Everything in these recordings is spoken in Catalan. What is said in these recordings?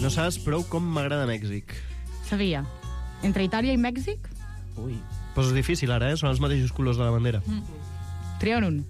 No saps prou com m'agrada Mèxic. Sabia. Entre Itàlia i Mèxic? Ui. Pues és difícil ara, Són els mateixos colors de la bandera. Tria'n un.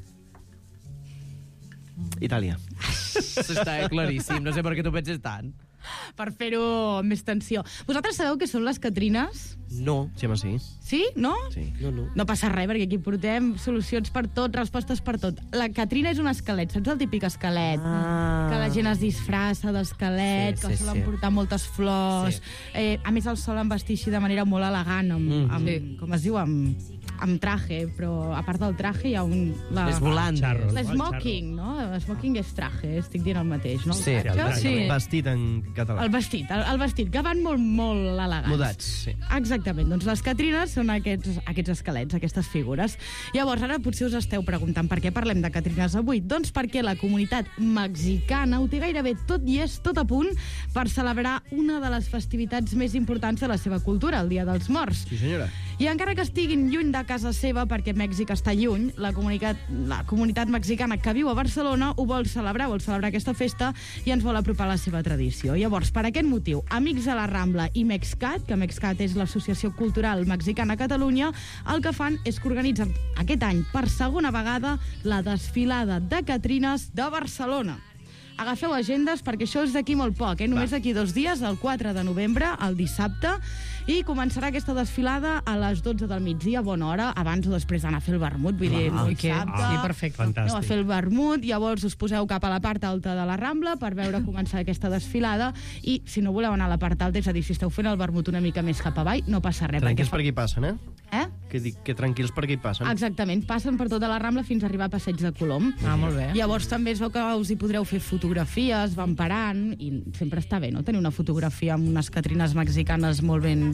Itàlia. Això està claríssim, no sé per què tu penses tant. Per fer-ho amb més tensió. Vosaltres sabeu què són les Catrines? No. Sí, home, sí. Sí? No? Sí. No passa res, perquè aquí portem solucions per tot, respostes per tot. La Catrina és un esquelet, saps el típic esquelet? Que la gent es disfressa d'esquelet, que solen portar moltes flors. A més, el solen vestir així de manera molt elegant, com es diu, amb traje, però a part del traje hi ha un... És volant. L'esmoking, no? L'esmoking és traje, estic dient el mateix, no? Sí. Vestit en català. El vestit, que van molt, molt elegants. Mudats, sí. Exactament, doncs les Catrines són aquests esquelets, aquestes figures. Llavors, ara potser us esteu preguntant per què parlem de Catrines avui. Doncs perquè la comunitat mexicana ho té gairebé tot i és tot a punt per celebrar una de les festivitats més importants de la seva cultura, el Dia dels Morts. Sí, senyora. I encara que estiguin lluny de casa seva, perquè Mèxic està lluny, la comunitat mexicana que viu a Barcelona ho vol celebrar aquesta festa i ens vol apropar a la seva tradició. Llavors, per aquest motiu, Amics de la Rambla i Mexcat, que Mexcat és l'Associació Cultural Mexicana a Catalunya, el que fan és que organitzen aquest any, per segona vegada, la desfilada de Catrines de Barcelona. Agafeu agendes perquè això és d'aquí molt poc, només d'aquí 2 dies, el 4 de novembre, el dissabte, i començarà aquesta desfilada a les 12 del migdia, bona hora, abans o després d'anar a fer el vermut, vull dir, dissabte. Sí, perfecte. Aneu a fer el vermut, llavors us poseu cap a la part alta de la Rambla per veure començar aquesta desfilada, i si no voleu anar a la part alta, és a dir, si esteu fent el vermut una mica més cap avall, no passa res. Tranquils per aquí passen, Eh? Que tranquils per aquí passen. Exactament, passen per tota la Rambla fins a arribar a Passeig de Colom. Molt bé. Llavors també es veu que us hi podreu fer fotografies, van parant, i sempre està bé, no?, tenir una fotografia amb unes Catrines mexicanes molt ben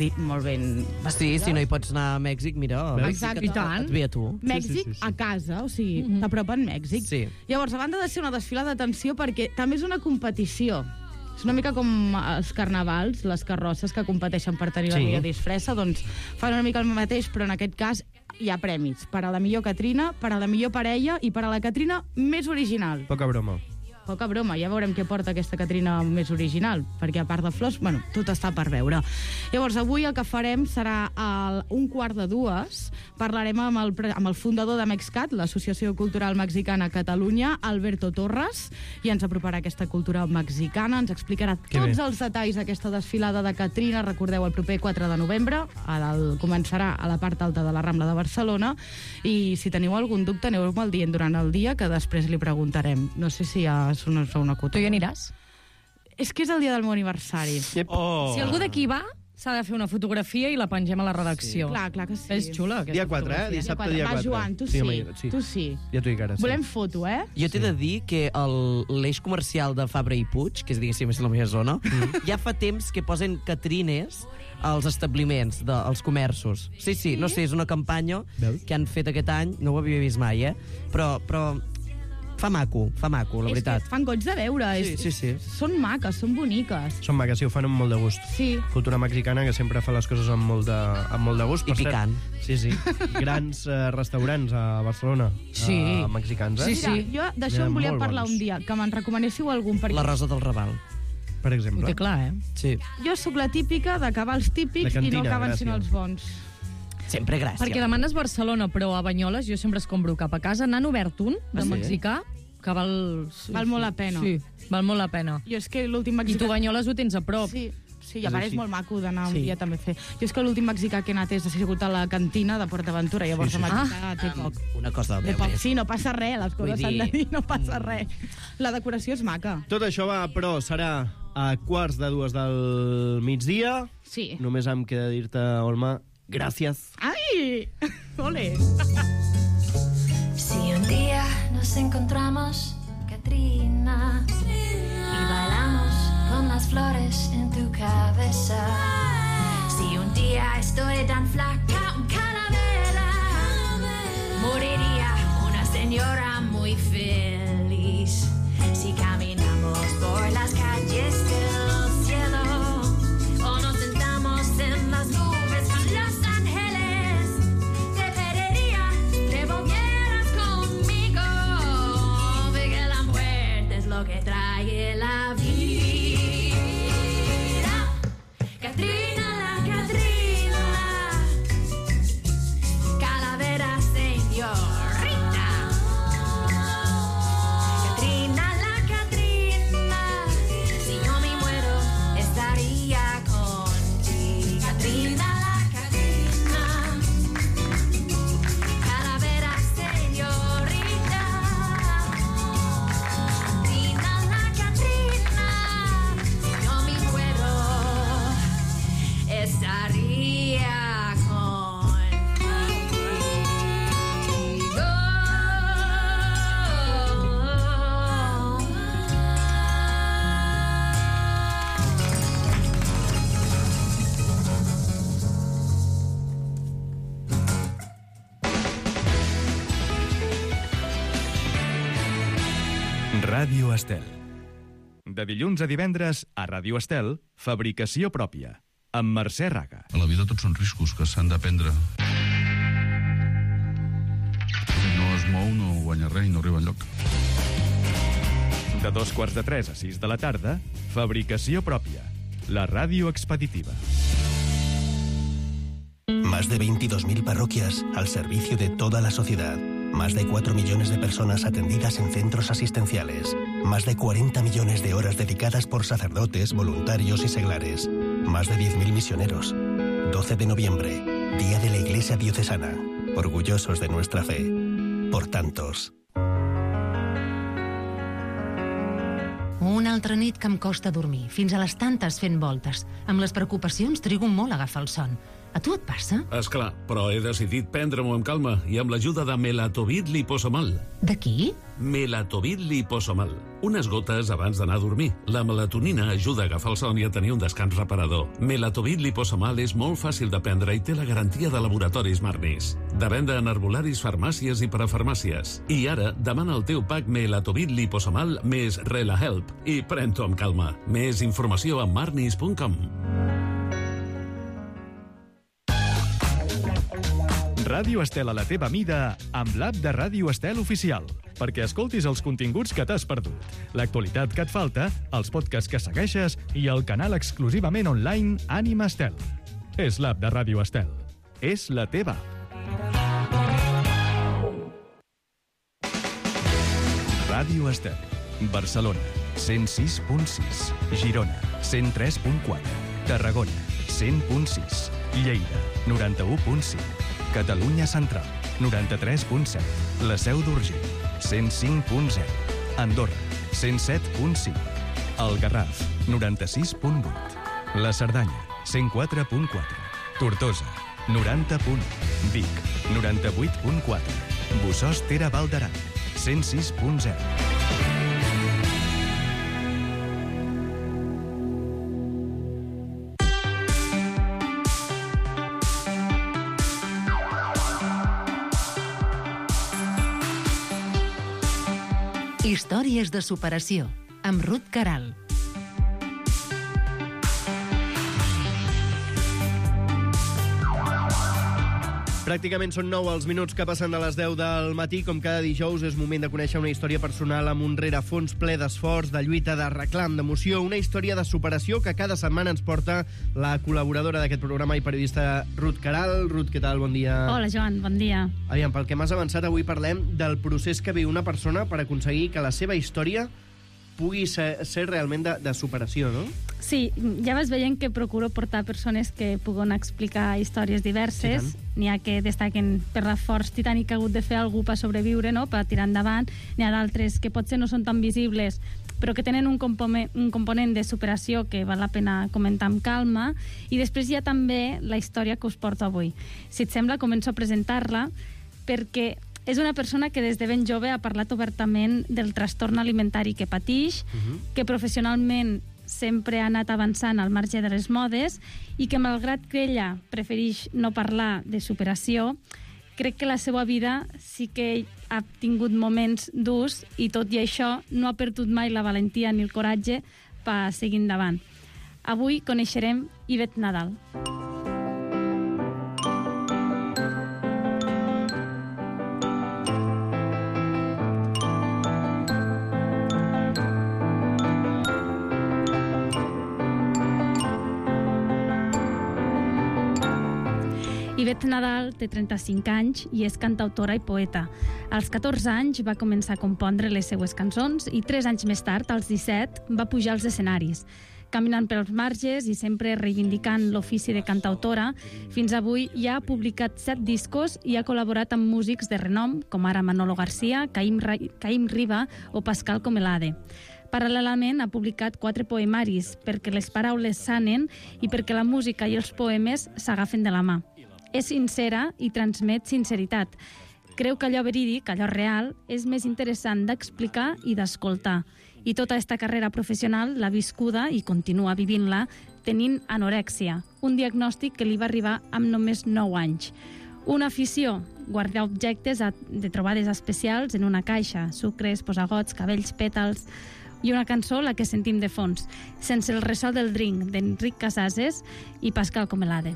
Sí, si no hi pots anar a Mèxic, mira, Exacte. et ve a tu. Mèxic a casa, o sigui, t'apropen Mèxic. Sí. Llavors, a banda de ser una desfilada, atenció, perquè també és una competició. És una mica com els carnavals, les carrosses que competeixen per tenir la millor disfressa, doncs fan una mica el mateix, però en aquest cas hi ha premis per a la millor Catrina, per a la millor parella i per a la Catrina més original. Poca broma. Poca broma, ja veurem què porta aquesta Catrina més original, perquè a part de flors, bueno, tot està per veure. Llavors, avui el que farem serà a 1:45, parlarem amb el fundador de Mexcat, l'Associació Cultural Mexicana a Catalunya, Alberto Torres, i ens aproparà aquesta cultura mexicana, ens explicarà tots els detalls d'aquesta desfilada de Catrina, recordeu, el proper 4 de novembre, començarà a la part alta de la Rambla de Barcelona, i si teniu algun dubte, aneu-me'l dient durant el dia, que després li preguntarem. No sé si una Tu hi aniràs? És que és el dia del meu aniversari. Si algú d'aquí va, s'ha de fer una fotografia i la pengem a la redacció. Clar que sí. És xula, aquesta Dia 4, Dissabte, dia 4. Va, Joan, tu sí. Tu sí. Ja t'ho dic ara, sí. Volem foto, Jo t'he de dir que l'eix comercial de Fabra i Puig, que és, diguéssim, és la meva zona, ja fa temps que posen Catrines als establiments, als comerços. Sí, no sé, és una campanya que han fet aquest any, no ho havia vist mai, però fa maco, la veritat. És que fan goig de veure. Sí. Són maques, són boniques. Són maques, sí, ho fan amb molt de gust. Sí. Cultura mexicana que sempre fa les coses amb molt de gust. I picant. Sí. Grans restaurants a Barcelona, mexicans, Sí. Jo d'això en volia parlar un dia, que me'n recomanéssiu algun. La Rosa del Raval, per exemple. Ho té clar, Sí. Jo sóc la típica d'acabar els típics i no acaben sent els bons. Sempre gràcies. Perquè demanes Barcelona, però a Banyoles jo sempre escombro cap a casa. N'han obert un, de mexicà, que val molt la pena. Sí, val molt la pena. Jo és que l'últim mexicà... I tu Banyoles ho tens a prop. Sí, i a part és molt maco d'anar un dia també a fer. Jo és que l'últim mexicà que he anat ha sigut a la cantina de PortAventura, llavors el mexicà té poc. Una cosa del meu. Sí, no passa res, les coses s'han de dir, no passa res. La decoració és maca. Tot això va, però serà a 1:45 del migdia. Sí. Només em queda dir-te, Olma, gracias. ¡Ay! ¡Ole! Si un día nos encontramos, Catrina, y bailamos con las flores en tu cabeza. Si un día estoy tan flaca, un calavera, moriría una señora muy feliz. Si caminamos por las calles del cielo, o nos sentamos en las nubes con los ángeles, te pediría que volvieras conmigo, porque la muerte es lo que trae la vida. Ràdio Estel. De dilluns a divendres, a Ràdio Estel, fabricació pròpia, amb Mercè Raga. A la vida tots són riscos que s'han de prendre. Si no es mou, no guanya res i no arriba enlloc. De 2:45 a 6 de la tarda, fabricació pròpia, la ràdio expeditiva. Más de 22.000 parroquias al servicio de toda la sociedad. Más de 4 millones de personas atendidas en centros asistenciales. Más de 40 millones de horas dedicadas por sacerdotes, voluntarios y seglares. Más de 10.000 misioneros. 12 de noviembre, Día de la Iglesia Diocesana. Orgullosos de nuestra fe. Por tantos. Una altra nit que em costa dormir, fins a les tantes fent voltes. Amb les preocupacions trigo molt a agafar el son. A tu et passa? Esclar, però he decidit prendre-m'ho amb calma i amb l'ajuda de Melatovit Liposomal. De qui? Melatovit Liposomal. Unes gotes abans d'anar a dormir. La melatonina ajuda a agafar el son i a tenir un descans reparador. Melatovit Liposomal és molt fàcil de prendre i té la garantia de Laboratoris Marnis. De venda en herbolaris, farmàcies i parafarmàcies. I ara, demana el teu pack Melatovit Liposomal més RelaHelp i pren-t'ho amb calma. Més informació a marnis.com. Ràdio Estel a la teva mida amb l'app de Ràdio Estel oficial, perquè escoltis els continguts que t'has perdut, l'actualitat que et falta, els podcasts que segueixes i el canal exclusivament online Ànima Estel. És l'app de Ràdio Estel. És la teva. Ràdio Estel. Barcelona, 106.6. Girona, 103.4. Tarragona, 100.6. Lleida, 91.5. Catalunya Central, 93.7. La Seu d'Urgell, 105.0. Andorra, 107.5. El Garraf, 96.8. La Cerdanya, 104.4. Tortosa, 90.1. Vic, 98.4. Bossòst-Tere Val d'Aran, 106.0. Històries de superació, amb Ruth Caral. Pràcticament són 9 els minuts que passen de les 10 del matí. Com cada dijous és moment de conèixer una història personal amb un rerefons ple d'esforç, de lluita, de reclam, d'emoció. Una història de superació que cada setmana ens porta la col·laboradora d'aquest programa i periodista Ruth Caral. Ruth, què tal? Bon dia. Hola, Joan, bon dia. Aviam, pel que m'has avançat, avui parlem del procés que viu una persona per aconseguir que la seva història pugui ser realment de superació, no? Sí, ja vas veient que procuro portar persones que puguen explicar històries diverses. N'hi ha que destaquen per l'esforç titànic que ha hagut de fer algú per sobreviure, no?, per tirar endavant. N'hi ha d'altres que potser no són tan visibles, però que tenen un component de superació que val la pena comentar amb calma. I després hi ha també la història que us porto avui. Si et sembla, començo a presentar-la, perquè és una persona que des de ben jove ha parlat obertament del trastorn alimentari que patix, que professionalment sempre ha anat avançant al marge de les modes i que, malgrat que ella prefereix no parlar de superació, crec que la seva vida sí que ha tingut moments durs i, tot i això, no ha perdut mai la valentia ni el coratge per seguir endavant. Avui coneixerem Ivet Nadal. Ivet Nadal té 35 anys i és cantautora i poeta. Als 14 anys va començar a compondre les seues cançons i 3 anys més tard, als 17, va pujar als escenaris. Caminant pels marges i sempre reivindicant l'ofici de cantautora, fins avui ja ha publicat 7 discos i ha col·laborat amb músics de renom, com ara Manolo García, Caïm Riba o Pascal Comelade. Paral·lelament ha publicat 4 poemaris, perquè les paraules sanen i perquè la música i els poemes s'agafen de la mà. És sincera i transmet sinceritat. Creu que allò verídic, allò real, és més interessant d'explicar i d'escoltar. I tota aquesta carrera professional l'ha viscuda i continua vivint-la tenint anorèxia, un diagnòstic que li va arribar amb només 9 anys. Una afició, guardar objectes de trobades especials en una caixa, sucres, posagots, cabells, pètals, i una cançó, la que sentim de fons, Sense el ressò del drink, d'Enric Casases i Pascal Comelade.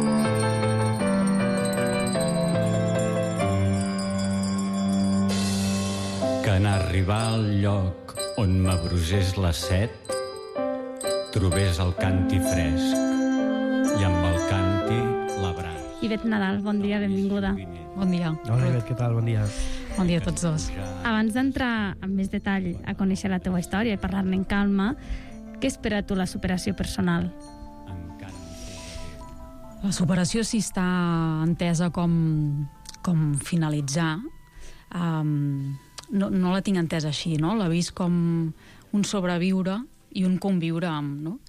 Que en arribar al lloc on m'abrusés la set, trobés el canti fresc i amb el canti l'abraç. Ivet Nadal, bon dia, benvinguda. Bon dia. Hola, Ivet, què tal? Bon dia. Bon dia a tots dos. Abans d'entrar amb més detall a conèixer la teua història i parlar-ne en calma, què espera tu la superació personal? La superació, si està entesa com finalitzar, no la tinc entesa així, no? La vist com un sobreviure i un conviure amb, no?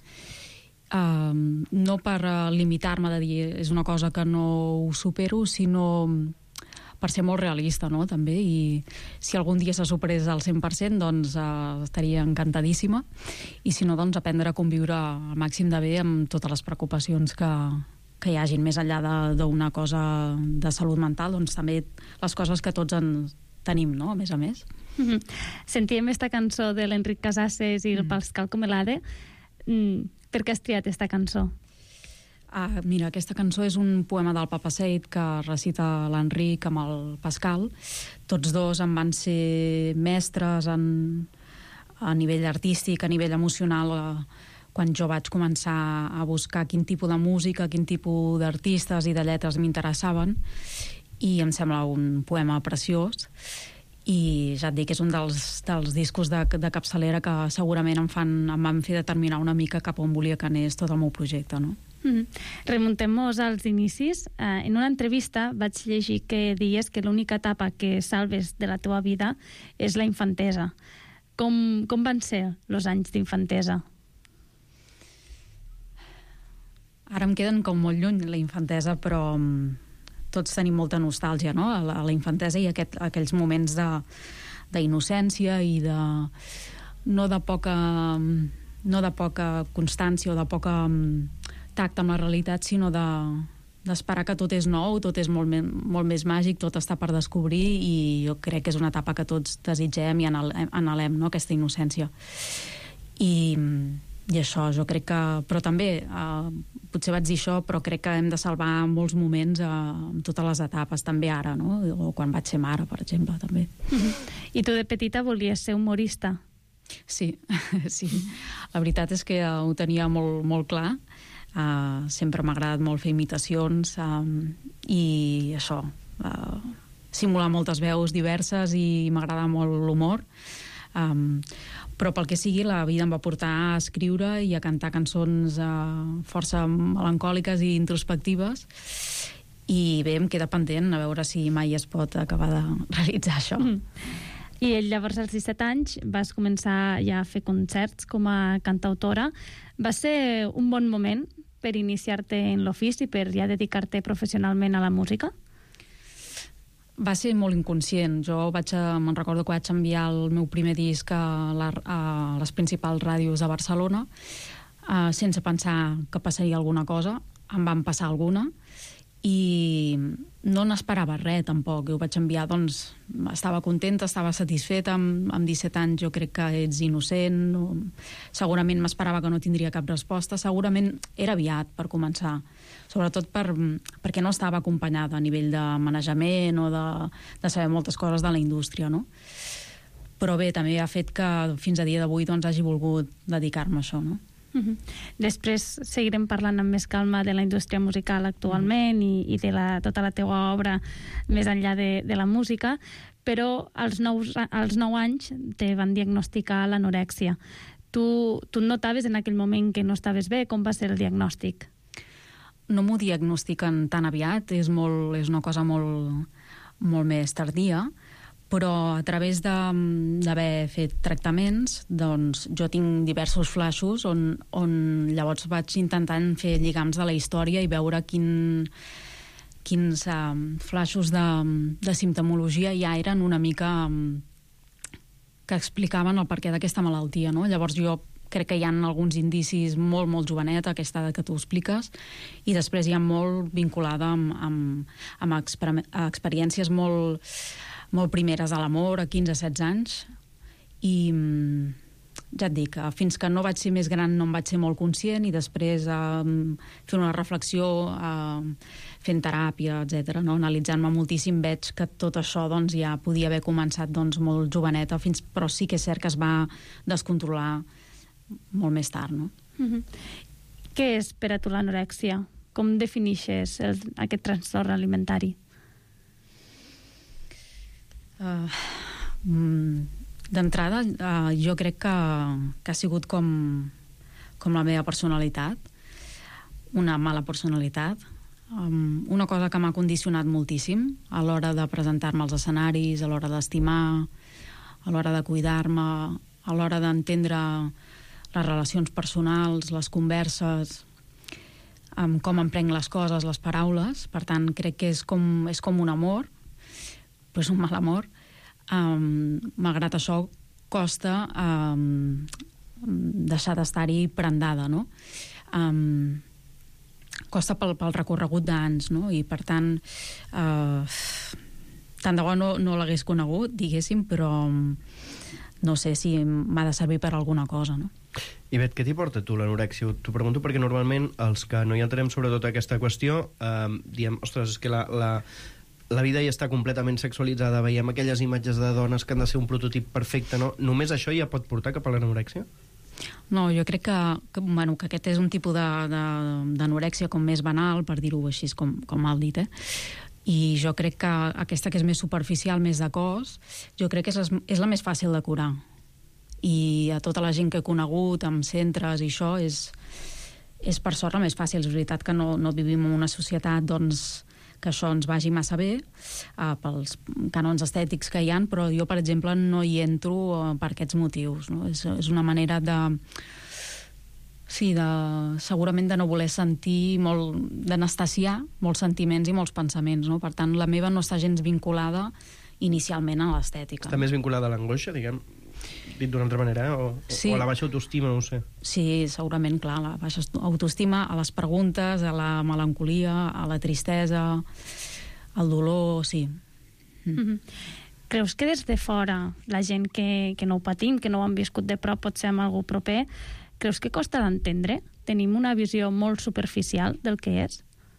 No per limitar-me de dir és una cosa que no ho supero, sinó per ser molt realista, no? També, i si algun dia se superés al 100%, doncs estaria encantadíssima, i si no, doncs aprendre a conviure al màxim de bé amb totes les preocupacions que hi hagin, més enllà d'una cosa de salut mental, doncs també les coses que tots en tenim, no? A més a més. Sentíem esta cançó de l'Enric Casases i el Pascal Comelade. Per què has triat esta cançó? Mira, aquesta cançó és un poema del Papa Seid que recita l'Enric amb el Pascal. Tots dos en van ser mestres a nivell artístic, a nivell emocional, quan jo vaig començar a buscar quin tipus de música, quin tipus d'artistes i de lletres m'interessaven, i em sembla un poema preciós. I ja et dic, és un dels discos de capçalera que segurament em van fer determinar una mica cap on volia que anés tot el meu projecte, no? Remuntem-nos als inicis. En una entrevista vaig llegir que dies que l'única etapa que salves de la teva vida és la infantesa. Com van ser els anys d'infantesa? Ara em queden com molt lluny la infantesa, però tots tenim molta nostàlgia, no? A la infantesa i aquells moments d'innocència i no de poca constància o de poca tacte amb la realitat, sinó d'esperar que tot és nou, tot és molt més màgic, tot està per descobrir, i jo crec que és una etapa que tots desitgem i anhelem, no? Aquesta innocència. I això, jo crec que... Però també, potser vaig dir això, però crec que hem de salvar molts moments en totes les etapes, també ara, no? O quan vaig ser mare, per exemple, també. I tu de petita volies ser humorista? Sí, sí. La veritat és que ho tenia molt, molt clar. Sempre m'ha agradat molt fer imitacions i això, simular moltes veus diverses, i m'agrada molt l'humor. Però pel que sigui, la vida em va portar a escriure i a cantar cançons força melancòliques i introspectives, i bé, em queda pendent a veure si mai es pot acabar de realitzar això. I llavors, als 17 anys, vas començar ja a fer concerts com a cantautora. Va ser un bon moment per iniciar-te en l'ofici, per ja dedicar-te professionalment a la música? Va ser molt inconscient. Jo me'n recordo que vaig enviar el meu primer disc a les principals ràdios de Barcelona, sense pensar que passaria alguna cosa. Em van passar alguna, i no n'esperava res, tampoc. Jo ho vaig enviar, doncs, estava contenta, estava satisfeta. Amb 17 anys jo crec que ets innocent. Segurament m'esperava que no tindria cap resposta. Segurament era aviat per començar. Sobretot perquè no estava acompanyada a nivell de manejament o de saber moltes coses de la indústria, no? Però bé, també ha fet que fins a dia d'avui doncs, hagi volgut dedicar-me a això, no? Després seguirem parlant amb més calma de la indústria musical actualment i de tota la teua obra més enllà de la música, però als 9 anys te van diagnosticar l'anorèxia. Tu notaves en aquell moment que no estaves bé? Com va ser el diagnòstic? No m'ho diagnostiquen tan aviat, és una cosa molt més tardia, però a través d'haver fet tractaments, doncs jo tinc diversos flaixos on llavors vaig intentant fer lligams de la història i veure quins flaixos de simptomologia ja eren una mica que explicaven el perquè d'aquesta malaltia, no? Llavors jo crec que hi ha alguns indicis molt, molt joveneta, aquesta edat que tu expliques, i després hi ha molt vinculada amb experiències molt, molt primeres a l'amor, a 15-16 anys, i ja et dic, fins que no vaig ser més gran no em vaig ser molt conscient, i després fent una reflexió, fent teràpia, etc., no? Analitzant-me moltíssim, veig que tot això doncs, ja podia haver començat doncs, molt joveneta, però sí que és cert que es va descontrolar molt més tard. No? Què és per a tu l'anorèxia? Com definixes aquest trastorn alimentari? D'entrada, jo crec que ha sigut com la meva personalitat, una mala personalitat, una cosa que m'ha condicionat moltíssim a l'hora de presentar-me als escenaris, a l'hora d'estimar, a l'hora de cuidar-me, a l'hora d'entendre les relacions personals, les converses, com em prenc les coses, les paraules. Per tant, crec que és com un amor, però és un mal amor. Malgrat això, costa deixar d'estar-hi prendada, no? Costa pel recorregut d'anys, no? I per tant, tant de bo no l'hagués conegut, diguéssim, però no sé si m'ha de servir per alguna cosa, no? Ivet, què t'hi porta tu l'anorèxia? T'ho pregunto perquè normalment els que no hi entrarem sobre tota aquesta qüestió diem, ostres, és que la vida ja està completament sexualitzada, veiem aquelles imatges de dones que han de ser un prototip perfecte, no? Només això ja pot portar cap a l'anorèxia? No, jo crec que aquest és un tipus d'anorèxia com més banal, per dir-ho així, com mal dit, I jo crec que aquesta que és més superficial, més de cos, jo crec que és la més fàcil de curar. I a tota la gent que he conegut, amb centres i això, és per sort la més fàcil. És veritat que no vivim en una societat, doncs, que això ens vagi massa bé, pels cànons estètics que hi ha, però jo, per exemple, no hi entro per aquests motius. No? És una manera segurament de no voler sentir d'anestesiar molts sentiments i molts pensaments. No? Per tant, la meva no està gens vinculada inicialment a l'estètica. Està més vinculada a l'angoixa, diguem, dit d'una altra manera, sí. O a la baixa autoestima, no ho sé. Sí, segurament, clar, la baixa autoestima, a les preguntes, a la melancolia, a la tristesa, al dolor, sí. Creus que des de fora, la gent que no ho patim, que no ho han viscut de prop, potser amb algú proper, creus que costa d'entendre? Tenim una visió molt superficial del que és?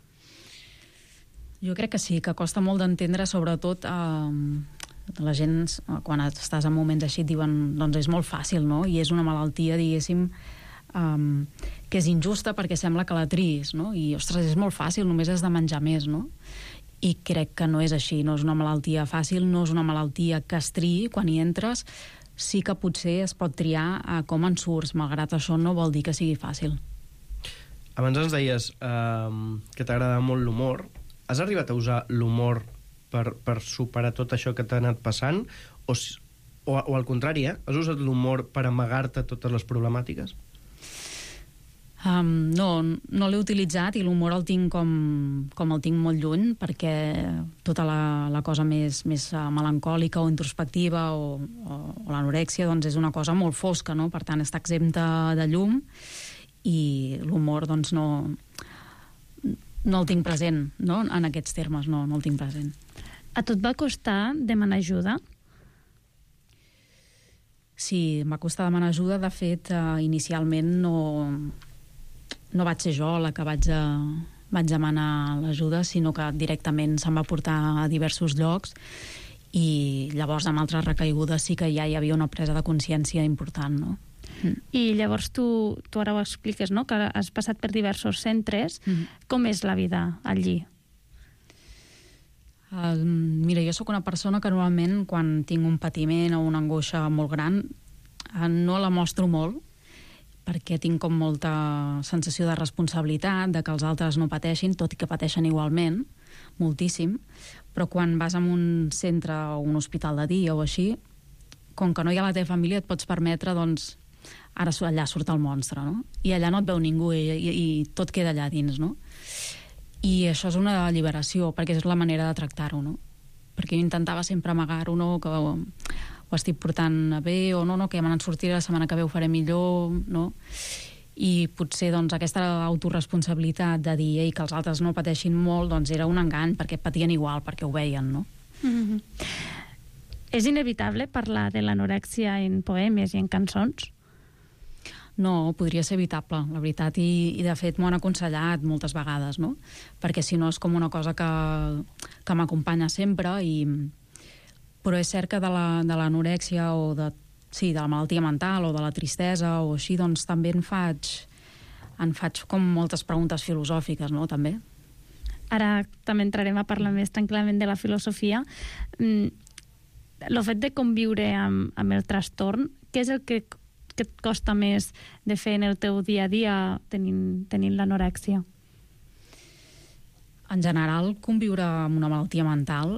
Jo crec que sí, que costa molt d'entendre, sobretot la gent, quan estàs en moments així, et diuen, doncs és molt fàcil, no? I és una malaltia, diguéssim, que és injusta perquè sembla que la triïs, no? I, ostres, és molt fàcil, només has de menjar més, no? I crec que no és així, no és una malaltia fàcil, no és una malaltia que es triï quan hi entres, sí que potser es pot triar com en surts, malgrat això no vol dir que sigui fàcil. Abans ens deies que t'agrada molt l'humor. Has arribat a usar l'humor per superar tot això que t'ha anat passant? O al contrari, has usat l'humor per amagar-te totes les problemàtiques? No l'he utilitzat, i l'humor el tinc com el tinc molt lluny, perquè tota la cosa més melancòlica o introspectiva o l'anorèxia doncs és una cosa molt fosca, no? Per tant està exempta de llum, i l'humor doncs no el tinc present, no? En aquests termes no el tinc present. A tu et va costar demanar ajuda? Sí, em va costar demanar ajuda. De fet, inicialment no vaig ser jo la que vaig demanar l'ajuda, sinó que directament se'm va portar a diversos llocs, i llavors amb altres recaigudes sí que ja hi havia una presa de consciència important, no? I llavors tu ara ho expliques, no? Que has passat per diversos centres. Com és la vida allí? Mira, jo sóc una persona que normalment quan tinc un patiment o una angoixa molt gran no la mostro molt, perquè tinc com molta sensació de responsabilitat, de que els altres no pateixin, tot i que pateixen igualment, moltíssim, però quan vas a un centre o un hospital de dia o així, com que no hi ha la teva família, et pots permetre, doncs, ara allà surt el monstre, no? I allà no et veu ningú i tot queda allà dins, no? I això és una alliberació, perquè és la manera de tractar-ho, no? Perquè jo intentava sempre amagar-ho, no? Que ho estic portant bé, o no, que ja me n'en sortiré, la setmana que ve ho faré millor, no? I potser doncs, aquesta autoresponsabilitat de dir que els altres no pateixin molt, doncs era un engany, perquè patien igual, perquè ho veien, no? És inevitable parlar de l'anorèxia en poemes i en cançons? No, podria ser evitable, la veritat, i de fet m'ho han aconsellat moltes vegades, no? Perquè si no és com una cosa que m'acompanya sempre, però és cert que de l'anorèxia o de la malaltia mental o de la tristesa o així, doncs també en faig com moltes preguntes filosòfiques, no?, també. Ara també entrarem a parlar més tranquil·lament de la filosofia. El fet de conviure amb el trastorn, què és el que et costa més de fer en el teu dia a dia tenint l'anorèxia? En general, conviure amb una malaltia mental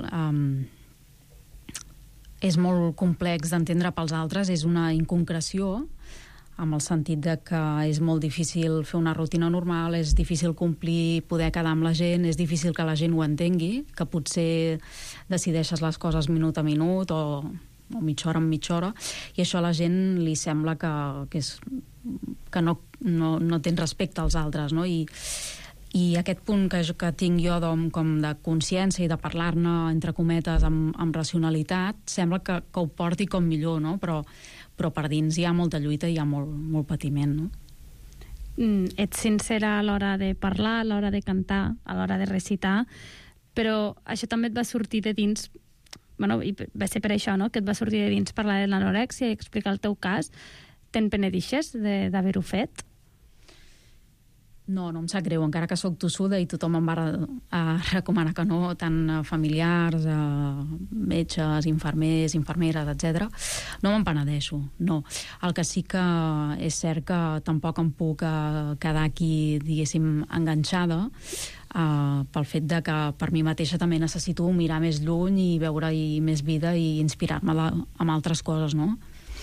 és molt complex d'entendre pels altres, és una inconcreció, amb el sentit de que és molt difícil fer una rutina normal, és difícil complir, poder quedar amb la gent, és difícil que la gent ho entengui, que potser decideixes les coses minut a minut o mitja hora en mitja hora, i això a la gent li sembla que no tens respecte als altres, no? I aquest punt que tinc jo com de consciència i de parlar-ne, entre cometes, amb racionalitat, sembla que ho porti com millor, no? Però per dins hi ha molta lluita i hi ha molt patiment, no? Ets sincera a l'hora de parlar, a l'hora de cantar, a l'hora de recitar, però això també et va sortir de dins, i va ser per això, no?, que et va sortir de dins parlar de l'anorèxia i explicar el teu cas. Te'n penedixes d'haver-ho fet? No em sap greu, encara que soc tossuda i tothom em va recomanar que no, tant familiars, metges, infermers, infermeres, etc. No me'n penedeixo, no. El que sí que és cert que tampoc em puc quedar aquí, diguéssim, enganxada pel fet de que per mi mateixa també necessito mirar més lluny i veure-hi més vida i inspirar-me amb altres coses, no?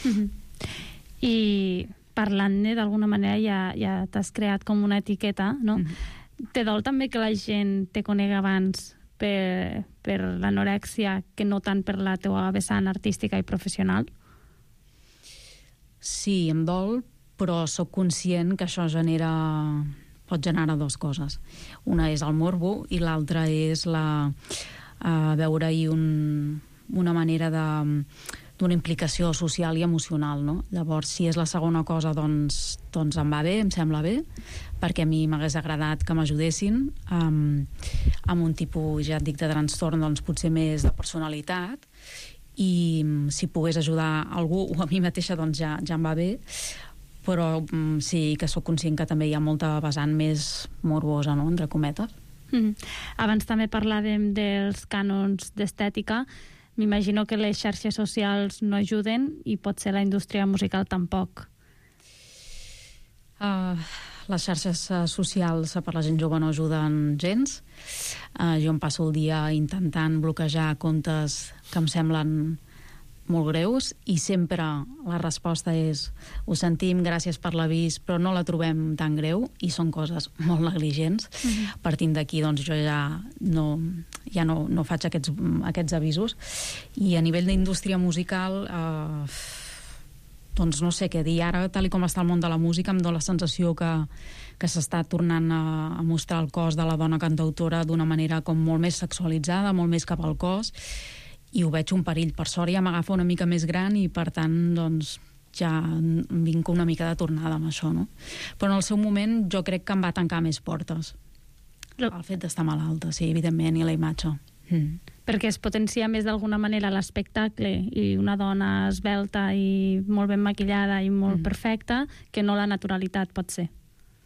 I parlant-ne, d'alguna manera ja t'has creat com una etiqueta, no? Te dol també que la gent te conega abans per l'anorèxia que no tant per la teua vessant artística i professional? Sí, em dol, però sóc conscient que això pot generar dues coses. Una és el morbo i l'altra és veure-hi una manera d'una implicació social i emocional, no? Llavors, si és la segona cosa, doncs em va bé, em sembla bé, perquè a mi m'hagués agradat que m'ajudessin amb un tipus, ja et dic, de trastorn, doncs potser més de personalitat, i si pogués ajudar algú o a mi mateixa, doncs ja em va bé, però sí que sóc conscient que també hi ha molta vessant més morbosa, no?, entre cometes. Abans també parlàvem dels cànons d'estètica. M'imagino que les xarxes socials no ajuden i potser la indústria musical tampoc. Les xarxes socials per la gent jove no ajuden gens. Jo em passo el dia intentant bloquejar comptes que em semblen molt greus i sempre la resposta és: ho sentim, gràcies per l'avís, però no la trobem tan greu, i són coses molt negligents. Partint d'aquí, doncs jo ja no faig aquests avisos. I a nivell d'indústria musical, doncs no sé què dir. Ara, tal com està el món de la música, em dóna la sensació que s'està tornant a mostrar el cos de la dona cantautora d'una manera com molt més sexualitzada, molt més cap al cos, i ho veig un perill. Per sort ja m'agafa una mica més gran i, per tant, doncs ja vinc una mica de tornada amb això, no? Però en el seu moment jo crec que em va tancar més portes. El fet d'estar malalta, sí, evidentment, i la imatge. Perquè es potencia més d'alguna manera l'espectacle i una dona esvelta i molt ben maquillada i molt perfecta que no la naturalitat, pot ser.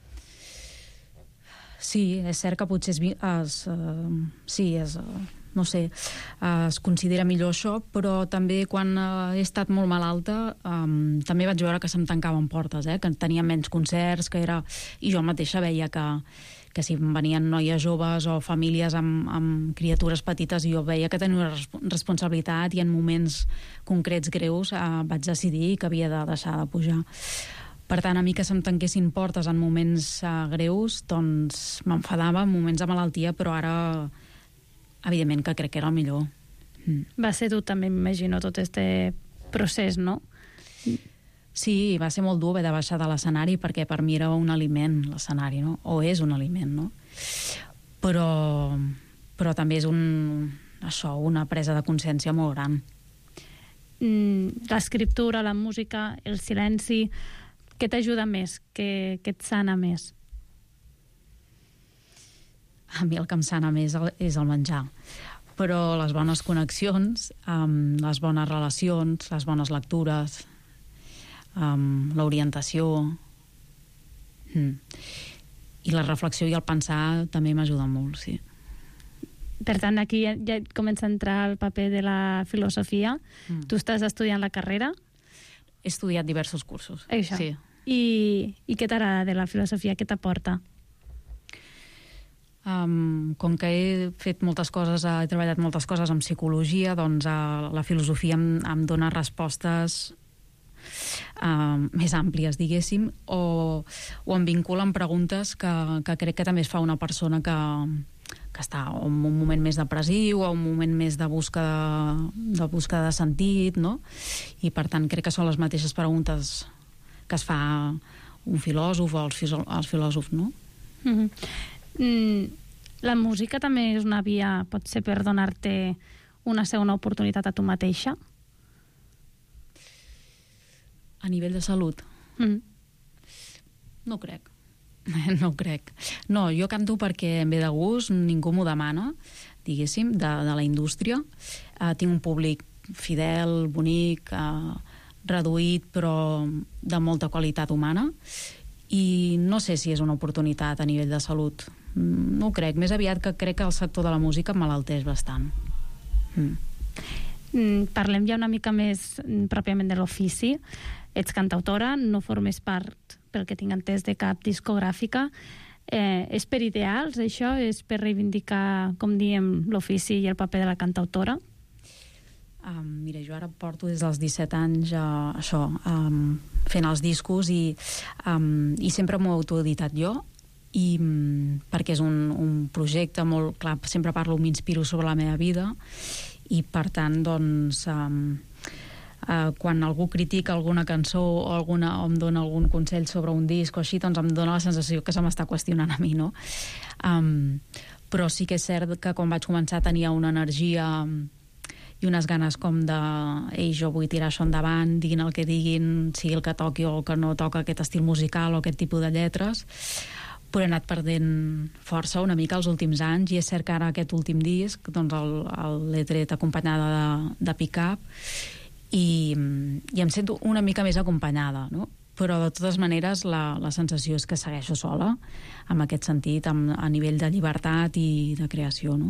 Sí, és cert que potser no sé, es considera millor això, però també quan he estat molt malalta també vaig veure que se'm tancaven portes, que tenia menys concerts, i jo mateixa veia que si venien noies joves o famílies amb criatures petites, jo veia que tenia una responsabilitat i en moments concrets greus vaig decidir que havia de deixar de pujar. Per tant, a mi que se'm tanquessin portes en moments greus, doncs m'enfadava en moments de malaltia, però ara evidentment que crec que era el millor. Va ser tu també, m'imagino, tot este procés, no? Sí, va ser molt dur haver de baixar de l'escenari perquè per mi era un aliment, l'escenari, no? O és un aliment, no? Però també és una presa de consciència molt gran. L'escriptura, la música, el silenci, què t'ajuda més? Què et sana més? A mi el que em sana més és el menjar. Però les bones connexions, les bones relacions, les bones lectures, l'orientació i la reflexió i el pensar també m'ajuden molt, sí. Per tant, aquí ja comença a entrar el paper de la filosofia. Tu estàs estudiant la carrera? He estudiat diversos cursos. Això. Sí. I què t'agrada de la filosofia? Què t'aporta? Com que he fet moltes coses, he treballat moltes coses en psicologia, doncs la filosofia em dona respostes més àmplies, diguéssim, o em vincula amb preguntes que crec que també es fa una persona que està en un moment més depressiu o un moment més de búsqueda de sentit, no? I per tant crec que són les mateixes preguntes que es fa un filòsof o els filòsofs, no? La música també és una via, pot ser per donar-te una segona oportunitat a tu mateixa? A nivell de salut? No crec. No crec. No, jo canto perquè em ve de gust, ningú m'ho demana, diguéssim, de la indústria. Tinc un públic fidel, bonic, reduït, però de molta qualitat humana. I no sé si és una oportunitat a nivell de salut. No ho crec. Més aviat que crec que el sector de la música emmalalteix bastant. Parlem ja una mica més pròpiament de l'ofici. Ets cantautora, no formes part, pel que tinc entès, de cap discogràfica. És per ideals, això? És per reivindicar, com diem, l'ofici i el paper de la cantautora? Mira, jo ara porto des dels 17 anys fent els discos i sempre m'ho he autoeditat jo, perquè és un projecte molt clar, sempre parlo, m'inspiro sobre la meva vida i per tant doncs quan algú critica alguna cançó o em dona algun consell sobre un disc o així, doncs em dona la sensació que se m'està qüestionant a mi, no? Però sí que és cert que quan vaig començar tenia una energia i unes ganes com de ei, jo vull tirar això endavant, diguin el que diguin, sigui el que toqui o el que no toca aquest estil musical o aquest tipus de lletres, però he anat perdent força una mica els últims anys i és cert que ara aquest últim disc doncs l'he tret acompanyada de pick-up i em sento una mica més acompanyada, no? Però de totes maneres la sensació és que segueixo sola en aquest sentit, a nivell de llibertat i de creació, no?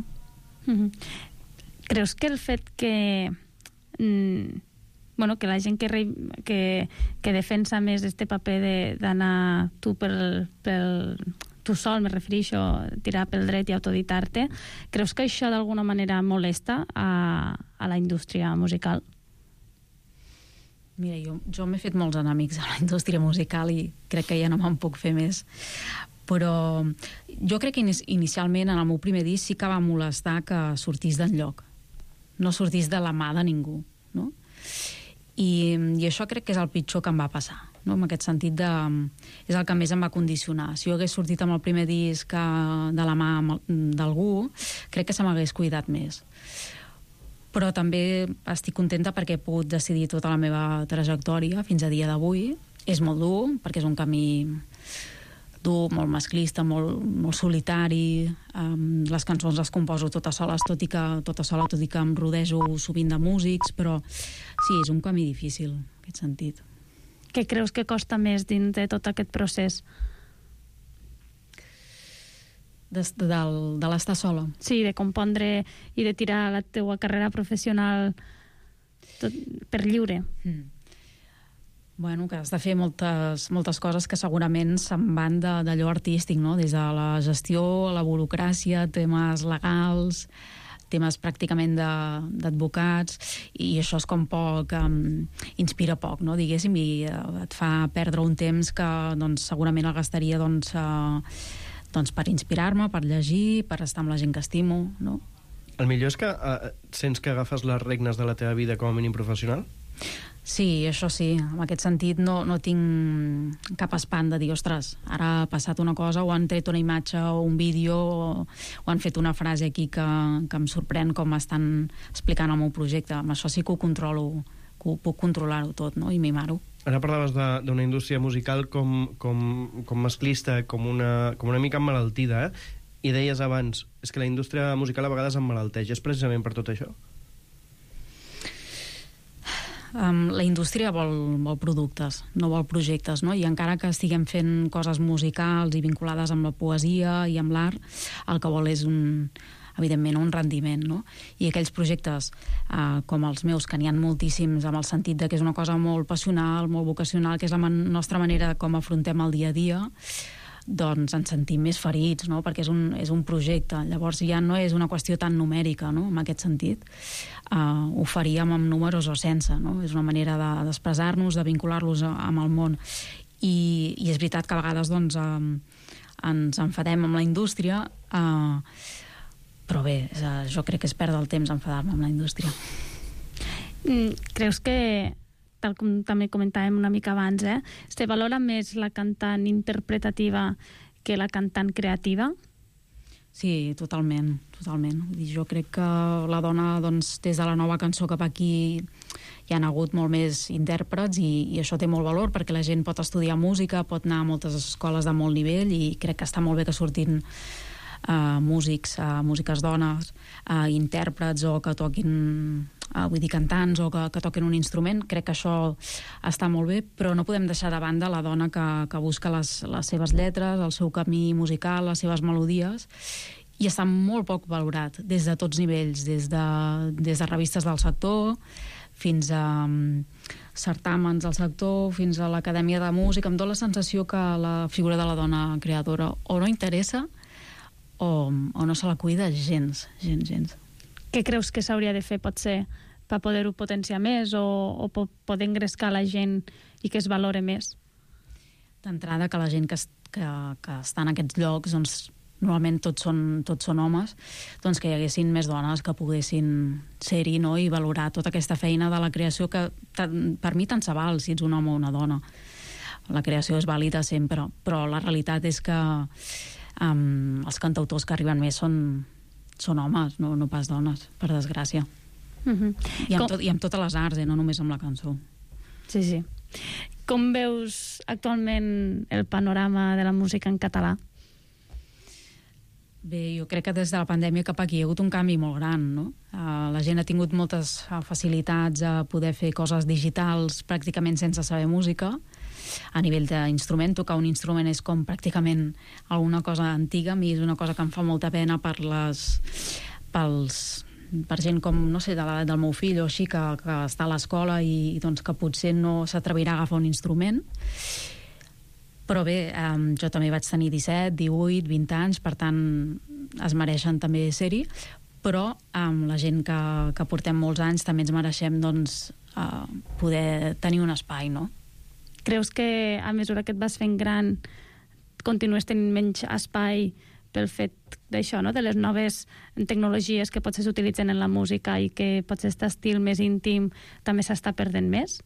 Creus que el fet que que la gent que defensa més este paper d'anar tu tu sol, me refereixo, tirar pel dret i autoeditar-te, creus que això d'alguna manera molesta a la indústria musical? Mira, jo m'he fet molts enemics a la indústria musical i crec que ja no me'n puc fer més. Però jo crec que inicialment en el meu primer disc sí que va molestar que sortís d'enlloc. No sortís de la mà de ningú, no? I això crec que és el pitjor que em va passar, no? En aquest sentit és el que més em va condicionar. Si jo hagués sortit amb el primer disc de la mà d'algú, crec que se m'hagués cuidat més. Però també estic contenta perquè he pogut decidir tota la meva trajectòria fins a dia d'avui. És molt dur, perquè és un camí dur, molt masclista, molt solitari. Les cançons les composo totes soles, tot i que em rodejo sovint de músics, però sí, és un camí difícil, en aquest sentit. Què creus que costa més dins de tot aquest procés? De l'estar sola? Sí, de compondre i de tirar la teua carrera professional per lliure. Bueno, que has de fer moltes coses que segurament se'n van d'allò artístic, no? Des de la gestió, la burocràcia, temes legals, temes pràcticament d'advocats, i això és com poc, inspira poc, no? Diguéssim, i et fa perdre un temps que doncs, segurament el gastaria per inspirar-me, per llegir, per estar amb la gent que estimo, no? El millor és que sents que agafes les regnes de la teva vida com a mínim professional? Sí, això sí. En aquest sentit no tinc cap espant de dir, ostres, ara ha passat una cosa, o han tret una imatge o un vídeo o han fet una frase aquí que em sorprèn com estan explicant el meu projecte. Amb això sí que ho controlo, que ho puc controlar-ho tot, no? I mimar-ho. Ara parlaves d'una indústria musical com masclista, com una mica emmalaltida, i deies abans, és que la indústria musical a vegades emmalalteix. És precisament per tot això? La indústria vol productes, no vol projectes, no? I encara que estiguem fent coses musicals i vinculades amb la poesia i amb l'art, el que vol és evidentment un rendiment, no? I aquells projectes com els meus, que n'hi ha moltíssims, amb el sentit de que és una cosa molt passional, molt vocacional, que és la nostra manera com afrontem el dia a dia, doncs ens sentim més ferits, no? Perquè és un projecte. Llavors ja no és una qüestió tan numèrica, no? En aquest sentit. Ho faríem amb números o sense, no? És una manera d'expressar-nos, de vincular-los amb el món. I és veritat que a vegades doncs, ens enfadem amb la indústria, però bé, jo crec que és perdre el temps enfadar-me amb la indústria. Creus que, tal com també comentàvem una mica abans, se valora més la cantant interpretativa que la cantant creativa? Sí, totalment. Jo crec que la dona, doncs, des de la nova cançó cap aquí hi ha hagut molt més intèrprets i això té molt valor perquè la gent pot estudiar música, pot anar a moltes escoles de molt nivell i crec que està molt bé que surtin músics, músiques dones, intèrprets o que toquin, vull dir, cantants o que toquin un instrument. Crec que això està molt bé, però no podem deixar de banda la dona que busca les seves lletres, el seu camí musical, les seves melodies, i està molt poc valorat des de tots nivells, des de revistes del sector fins a certàmens del sector, fins a l'Acadèmia de Música. Em dóna la sensació que la figura de la dona creadora o no interessa o no se la cuida gens. Què creus que s'hauria de fer, potser, per poder-ho potenciar més o poder engrescar la gent i que es valore més? D'entrada, que la gent que està en aquests llocs, doncs, normalment tots són homes, doncs que hi haguessin més dones que poguessin ser-hi, no? I valorar tota aquesta feina de la creació que per mi tant se val si ets un home o una dona. La creació és vàlida sempre, però la realitat és que els cantautors que arriben més són homes, no pas dones, per desgràcia. I amb totes les arts, no només amb la cançó. Sí. Com veus actualment el panorama de la música en català? Bé, jo crec que des de la pandèmia cap aquí hi ha hagut un canvi molt gran, no? La gent ha tingut moltes facilitats a poder fer coses digitals pràcticament sense saber música. A nivell d'instrument, tocar un instrument és com pràcticament alguna cosa antiga. A mi és una cosa que em fa molta pena per gent com, no sé, de l'edat del meu fill o així, que està a l'escola i doncs que potser no s'atrevirà a agafar un instrument. Però bé, jo també vaig tenir 17, 18, 20 anys, per tant es mereixen també ser-hi, però amb la gent que portem molts anys també ens mereixem doncs, poder tenir un espai, no? Creus que a mesura que et vas fent gran continues tenint menys espai pel fet d'això, no? De les noves tecnologies que potser s'utilitzen en la música i que potser aquest estil més íntim també s'està perdent més?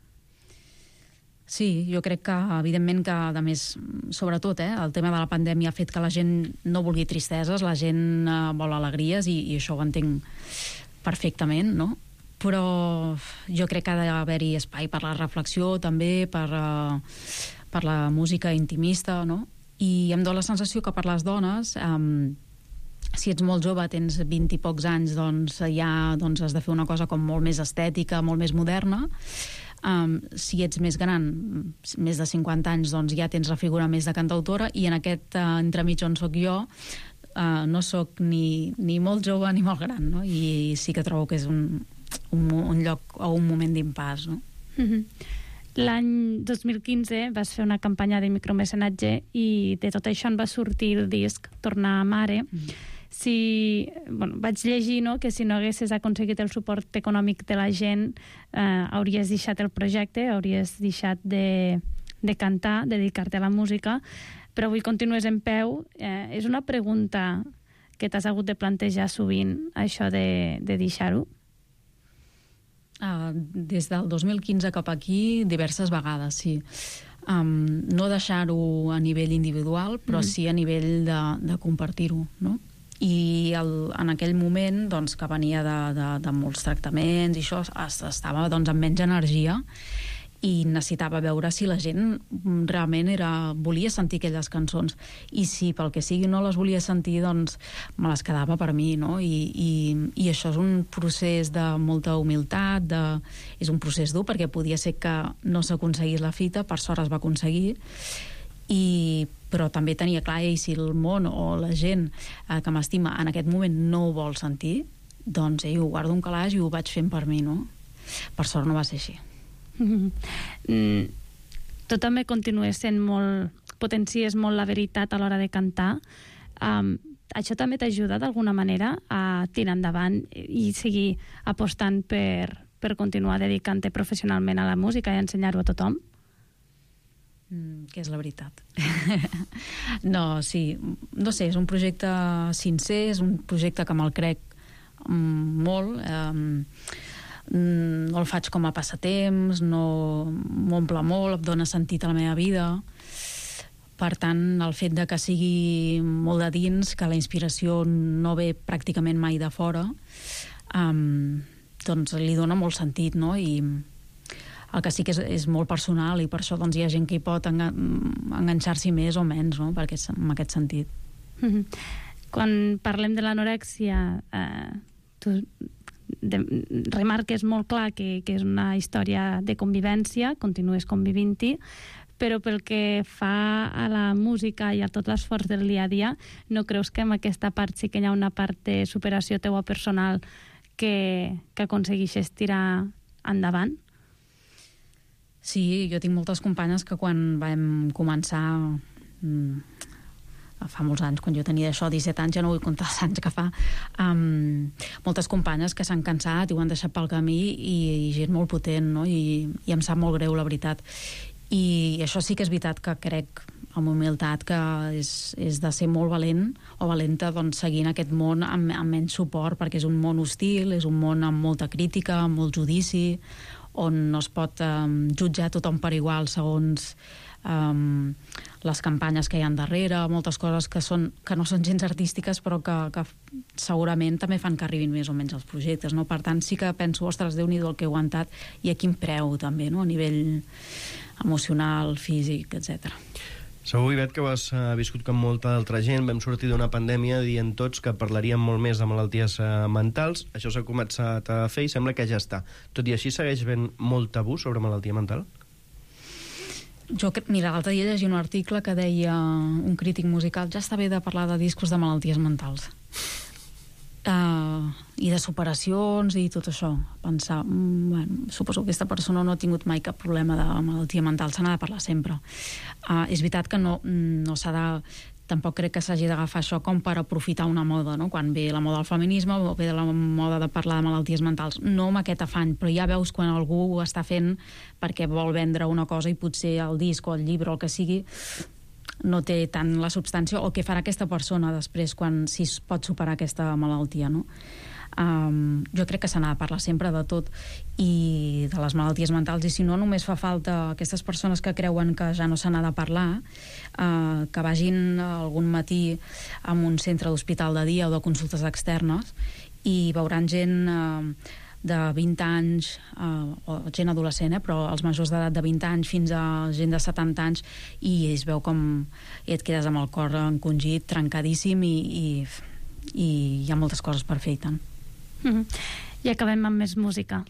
Sí, jo crec que, evidentment, que, a més, sobretot, el tema de la pandèmia ha fet que la gent no vulgui tristeses, la gent vol alegries i això ho entenc perfectament, no? Però jo crec que ha d'haver-hi espai per la reflexió, també, per la música intimista, no? I em dóna la sensació que per les dones, si ets molt jove, tens 20 i pocs anys, doncs ja has de fer una cosa com molt més estètica, molt més moderna. Si ets més gran, més de 50 anys, doncs ja tens la figura més de cantautora, i en aquest entremig on soc jo, no soc ni molt jove ni molt gran, no? I sí que trobo que és un lloc o un moment d'impàs, no? L'any 2015 vas fer una campanya de micromecenatge i de tot això en va sortir el disc Tornar a Mare. Vaig llegir, no, que si no haguessis aconseguit el suport econòmic de la gent hauries deixat el projecte, hauries deixat de cantar, de dedicar-te a la música, però avui continues en peu. És una pregunta que t'has hagut de plantejar sovint, això de deixar-ho? Des del 2015 cap aquí, diverses vegades, sí. No deixar-ho a nivell individual, però sí a nivell de compartir-ho, no? I en aquell moment, doncs, que venia de molts tractaments i això, estava doncs, amb menys energia i necessitava veure si la gent realment volia sentir aquelles cançons, i si pel que sigui no les volia sentir, doncs me les quedava per mi, no? I això és un procés de molta humilitat, és un procés dur, perquè podia ser que no s'aconseguís la fita, per sort es va aconseguir, però també tenia clar, i si el món o la gent que m'estima en aquest moment no ho vol sentir, doncs ho guardo un calaix i ho vaig fent per mi, no? Per sort no va ser així. Tu també continues sent potencies molt la veritat a l'hora de cantar. Això també t'ajuda d'alguna manera a tirar endavant i seguir apostant per continuar dedicant-te professionalment a la música i ensenyar-ho a tothom? Què és la veritat? No, sí, no sé, és un projecte sincer, és un projecte que me'l crec molt, no el faig com a passatemps, no m'omple molt, em dóna sentit a la meva vida. Per tant, el fet de que sigui molt de dins, que la inspiració no ve pràcticament mai de fora, doncs li dona molt sentit, no? I el que sí que és molt personal, i per això doncs, hi ha gent que hi pot enganxar-s'hi més o menys, no? Perquè en aquest sentit. Quan parlem de l'anorèxia, tu remarques molt clar que és una història de convivència, continues convivint-hi, però pel que fa a la música i a tot l'esforç del dia a dia, no creus que en aquesta part sí que hi ha una part de superació teua personal que aconseguixes tirar endavant? Sí, jo tinc moltes companyes que quan vam començar fa molts anys, quan jo tenia això, 17 anys, ja no vull comptar els anys que fa, moltes companyes que s'han cansat i ho han deixat pel camí, i gent molt potent, no? I em sap molt greu, la veritat. I això sí que és veritat que crec, amb humilitat, que és de ser molt valent o valenta, doncs, seguint aquest món amb menys suport, perquè és un món hostil, és un món amb molta crítica, amb molt judici, on no es pot jutjar tothom per igual segons les campanyes que hi ha darrere, moltes coses que no són gens artístiques, però que segurament també fan que arribin més o menys els projectes, no? Per tant, sí que penso, ostres, Déu-n'hi-do el que he aguantat, i a quin preu també, no? A nivell emocional, físic, etc. Segur, Ivet, que ho has viscut com molta altra gent. Vam sortir d'una pandèmia dient tots que parlaríem molt més de malalties mentals. Això s'ha començat a fer i sembla que ja està. Tot i així segueix havent molt tabú sobre malaltia mental? Mira, l'altre dia llegia un article que deia un crític musical: ja està bé de parlar de discos de malalties mentals i de superacions i tot això. Pensar, bueno, suposo que aquesta persona no ha tingut mai cap problema de malaltia mental, se n'ha de parlar sempre. És veritat que no s'ha de... Tampoc crec que s'hagi d'agafar això com per aprofitar una moda, no? Quan ve la moda del feminisme o ve la moda de parlar de malalties mentals. No amb aquest afany, però ja veus quan algú ho està fent perquè vol vendre una cosa i potser el disc o el llibre o el que sigui no té tant la substància, o què farà aquesta persona després quan si es pot superar aquesta malaltia, no? Jo crec que se n'ha de parlar sempre de tot i de les malalties mentals, i si no, només fa falta aquestes persones que creuen que ja no se n'ha de parlar, que vagin algun matí a un centre d'hospital de dia o de consultes externes i veuran gent de 20 anys, o gent adolescent, però els majors d'edat de 20 anys fins a gent de 70 anys, i es veu com et quedes amb el cor encongit, trencadíssim, i hi ha moltes coses per fer, i tant. I acabem amb més música.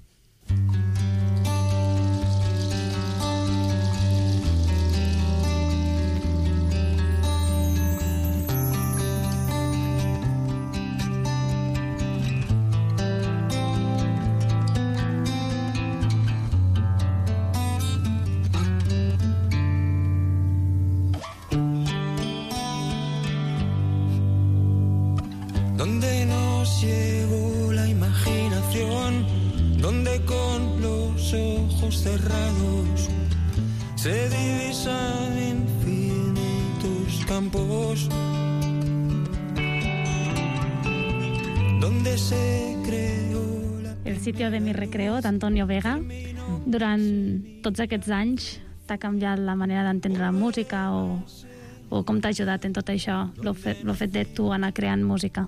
Donde nos llegó la imaginación, donde con los ojos cerrados se divisan infinitos campos, donde se creó la... El sitio de mi recreo, d'Antonio Vega. Durant tots aquests anys t'ha canviat la manera d'entendre la música o com t'ha ajudat en tot això, el fet de tu anar creant música?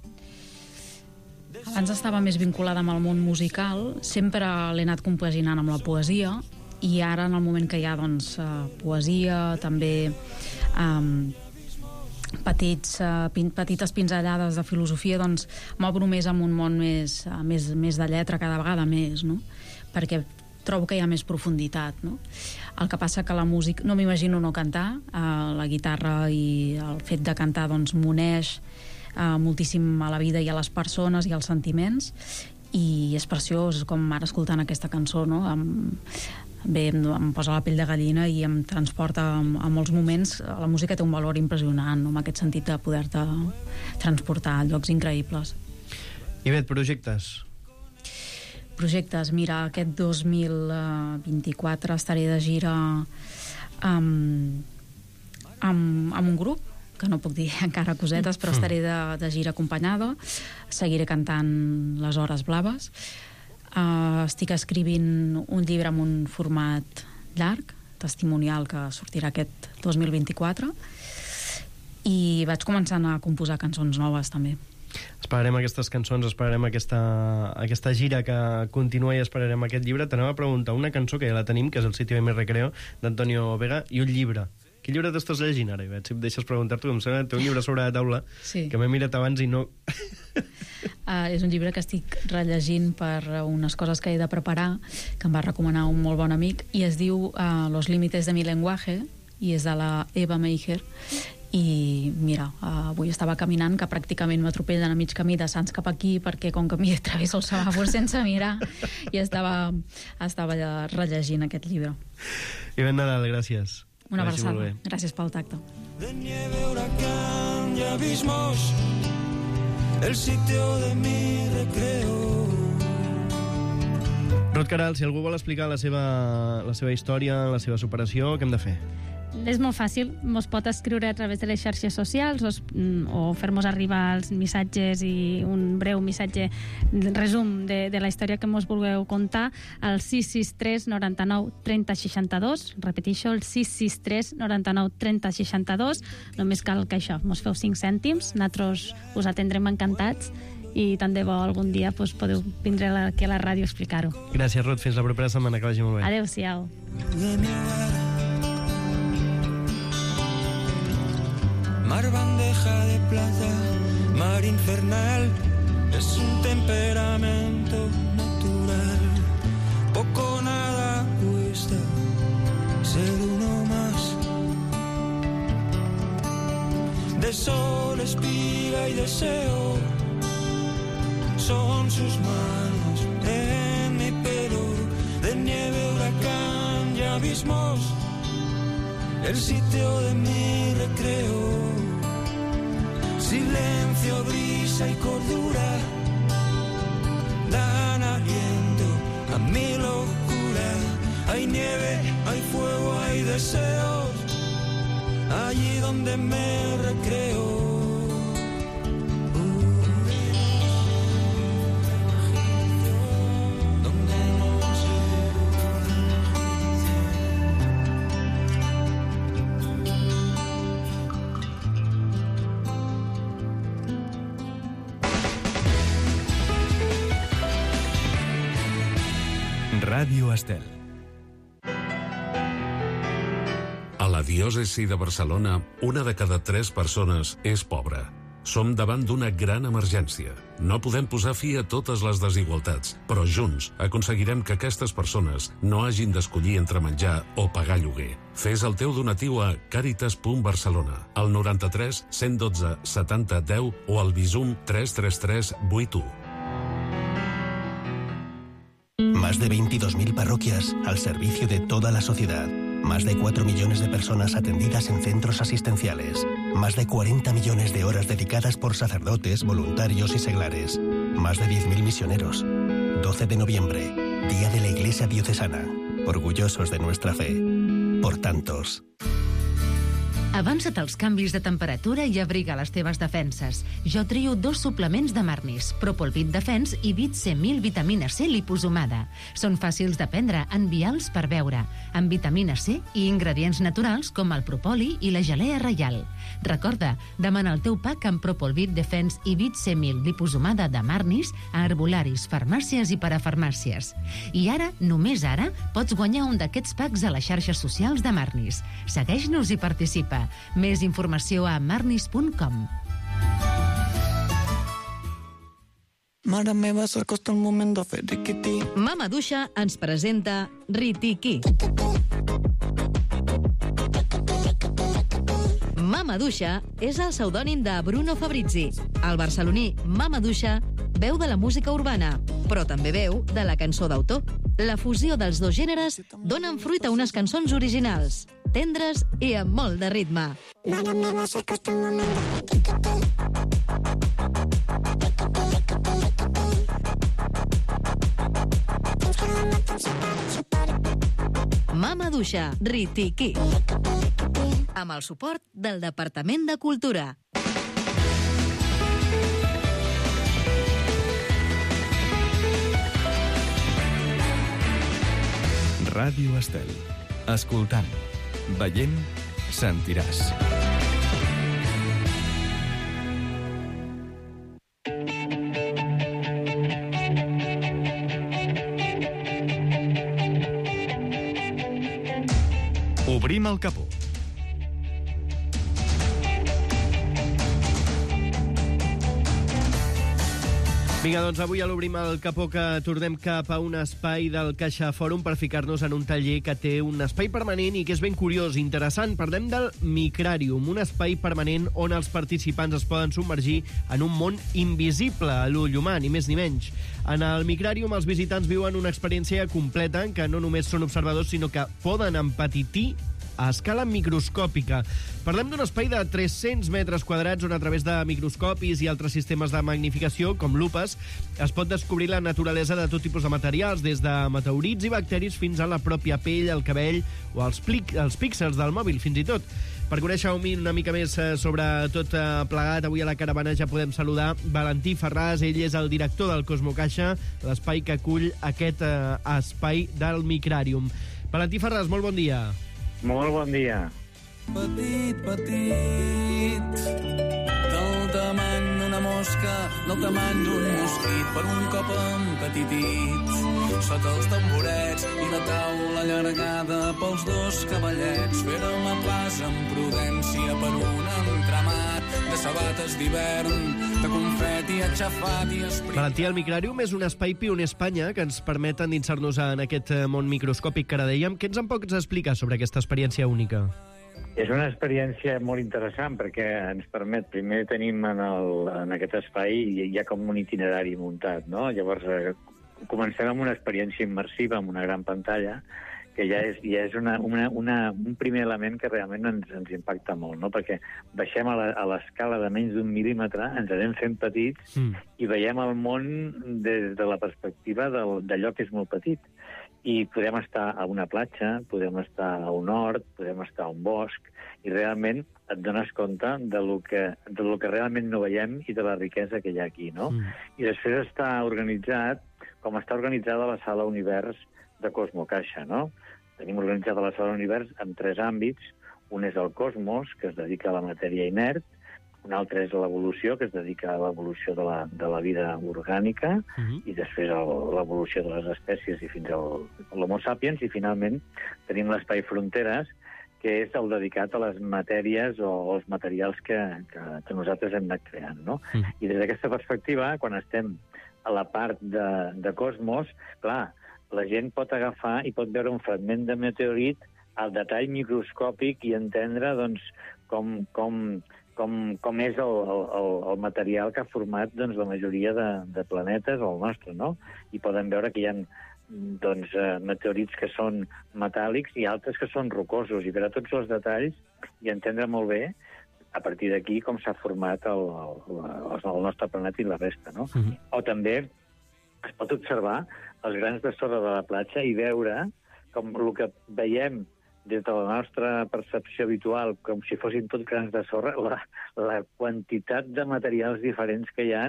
Abans estava més vinculada amb el món musical, sempre l'he anat compaginant amb la poesia, i ara, en el moment que hi ha poesia, també petites pinzellades de filosofia, doncs m'obro més en un món més de lletra, cada vegada més, no? Perquè trobo que hi ha més profunditat, no? El que passa que la música... No m'imagino no cantar, la guitarra i el fet de cantar doncs m'uneix moltíssim a la vida i a les persones i als sentiments, i és preciós, com ara escoltant aquesta cançó, no? Em posa la pell de gallina i em transporta a molts moments. La música té un valor impressionant, no? En aquest sentit de poder-te transportar a llocs increïbles. Ivet, projectes? Projectes, mira, aquest 2024 estaré de gira amb un grup, que no puc dir encara cosetes, però estaré de gira acompanyada, seguiré cantant Les Hores Blaves. Estic escrivint un llibre amb un format llarg, testimonial, que sortirà aquest 2024, i vaig començant a composar cançons noves també. Esperarem aquestes cançons, esperarem aquesta gira que continua i esperarem aquest llibre. T'anem a preguntar una cançó que ja la tenim, que és El sitio de mi recreo, d'Antonio Vega, i un llibre. Quin llibre t'estàs llegint ara, Ivet? Si em deixes preguntar-t'ho, em sembla que té un llibre sobre la taula, sí, que m'he mirat abans i no... És un llibre que estic rellegint per unes coses que he de preparar, que em va recomanar un molt bon amic, i es diu Los límites de mi lenguaje, i és de la Eva Meijer. I mira, avui estava caminant, que pràcticament m'atropellen a mig camí de Sants cap aquí, perquè com que m'hi travesso el semàfor sense mirar, i estava rellegint aquest llibre. Ivet Nadal, gràcies. Una abraçada. Gràcies pel tacte. De nieve, huracán y abismos, el sitio de mi recreo. Ruth Caral, si algú vol explicar la seva història, la seva superació, què hem de fer? És molt fàcil, mos pot escriure a través de les xarxes socials o fer-nos arribar els missatges i un breu missatge resum de la història que mos vulgueu contar al 663 99 30 62. Repeteixo, el 663 99 30 62. Només cal que això, mos feu 5 cèntims, nosaltres us atendrem encantats, i tant de bo algun dia podeu vindre aquí a la ràdio a explicar-ho. Gràcies, Ruth. Fins la propera setmana, que vagi molt bé. Adéu-siau. Mar bandeja de plata, mar infernal, es un temperamento natural. Poco nada cuesta ser uno más. De sol, espiga y deseo son sus manos en mi pelo. De nieve, huracán y abismos, el sitio de mi recreo. Silencio, brisa y cordura dan aliento a mi locura. Hay nieve, hay fuego, hay deseos allí donde me recreo. Ràdio Estel. A la diòcesi de Barcelona, 1 de cada 3 persones és pobra. Som davant d'una gran emergència. No podem posar fi a totes les desigualtats, però junts aconseguirem que aquestes persones no hagin d'escollir entre menjar o pagar lloguer. Fes el teu donatiu a caritas.barcelona, al 93 112 70 10 o al Bizum 333 81. Más de 22.000 parroquias al servicio de toda la sociedad. Más de 4 millones de personas atendidas en centros asistenciales. Más de 40 millones de horas dedicadas por sacerdotes, voluntarios y seglares. Más de 10.000 misioneros. 12 de noviembre, Día de la Iglesia Diocesana. Orgullosos de nuestra fe. Por tantos. Avança't als canvis de temperatura i abriga les teves defenses. Jo trio 2 suplements de Marnis, Propolvit Defense i Vit C1000 vitamina C liposomada. Són fàcils de prendre, envials per beure, amb vitamina C i ingredients naturals com el propoli i la gelea reial. Recorda, demana el teu pack amb Propolvit Defense i Vit C1000 liposomada de Marnis a herbolaris, farmàcies i parafarmàcies. I ara, només ara, pots guanyar un d'aquests packs a les xarxes socials de Marnis. Segueix-nos i participa. Més informació a marnis.com. Mare meva, s'acosta el moment de fer riquití. Mama Duixa ens presenta Ritiquí. Mama Duixa és el pseudònim de Bruno Fabrizi. El barceloní Mama Duixa veu de la música urbana, però també veu de la cançó d'autor. La fusió dels dos gèneres donen fruit a unes cançons originals, tendres i amb molt de ritme. Mare meva, s'acosta el moment de fer riquití. Mama Duixa, Ritiquí. Amb el suport del Departament de Cultura. Ràdio Estel. Escoltant, veient, sentiràs. Obrim el capó. Vinga, doncs avui a l'Obrim el capó que tornem cap a un espai del Caixa Fòrum per ficar-nos en un taller que té un espai permanent i que és ben curiós, interessant. Parlem del Micràrium, un espai permanent on els participants es poden submergir en un món invisible a l'ull humà, ni més ni menys. En el Micràrium els visitants viuen una experiència completa en què no només són observadors, sinó que poden empatitir a escala microscòpica. Parlem d'un espai de 300 metres quadrats on a través de microscopis i altres sistemes de magnificació, com lupes, es pot descobrir la naturalesa de tot tipus de materials, des de meteorits i bacteris fins a la pròpia pell, el cabell o els píxels del mòbil, fins i tot. Per conèixer una mica més sobre tot plegat, avui a la caravana ja podem saludar Valentí Ferràs. Ell és el director del Cosmocaixa, l'espai que acull aquest espai del Micràrium. Valentí Ferràs, molt bon dia. Molt bon dia. Petit, petit, del tamany d'una mosca, del tamany d'un mosquit, per un cop empetitit, sota els tamborets i la taula allargada pels dos cavallets, fèrem a plaça amb prudència per un entramat de sabates d'hivern, de confeti aixafat i esprit. Valentí, el Micràrium és un espai pioner a Espanya que ens permet endinsar-nos en aquest món microscòpic que ara dèiem. Què ens en pots explicar sobre aquesta experiència única? És una experiència molt interessant perquè ens permet, primer tenim en aquest espai ja com un itinerari muntat, no? Llavors comencem amb una experiència immersiva, amb una gran pantalla, que ja és un primer element que realment ens impacta molt, no? Perquè baixem a l'escala de menys d'un mil·límetre, ens anem fent petits i veiem el món des de la perspectiva d'allò que és molt petit. I podem estar a una platja, podem estar a un hort, podem estar a un bosc, i realment et dones compte de lo que realment no veiem i de la riquesa que hi ha aquí, no? I després està organitzat com està organitzada la Sala Univers de Cosmocaixa, no? Tenim organitzada la Sala Univers en 3 àmbits. Un és el cosmos, que es dedica a la matèria inert, un altre és l'evolució, que es dedica a l'evolució de la vida orgànica, i després a l'evolució de les espècies i fins a l'Homo sapiens, i finalment tenim l'espai fronteres, que és el dedicat a les matèries o els materials que nosaltres hem anat creant, no? I des d'aquesta perspectiva, quan estem a la part de cosmos, clar, la gent pot agafar i pot veure un fragment de meteorit al detall microscòpic i entendre, doncs, com és el material que ha format, doncs, la majoria de planetes, o el nostre, no? I poden veure que hi ha doncs, meteorits que són metàl·lics i altres que són rocosos, i veure tots els detalls i entendre molt bé, a partir d'aquí, com s'ha format el nostre planeta i la resta, no? O també es pot observar els grans de sorra de la platja i veure com el que veiem des de la nostra percepció habitual, com si fossin tot grans de sorra, la quantitat de materials diferents que hi ha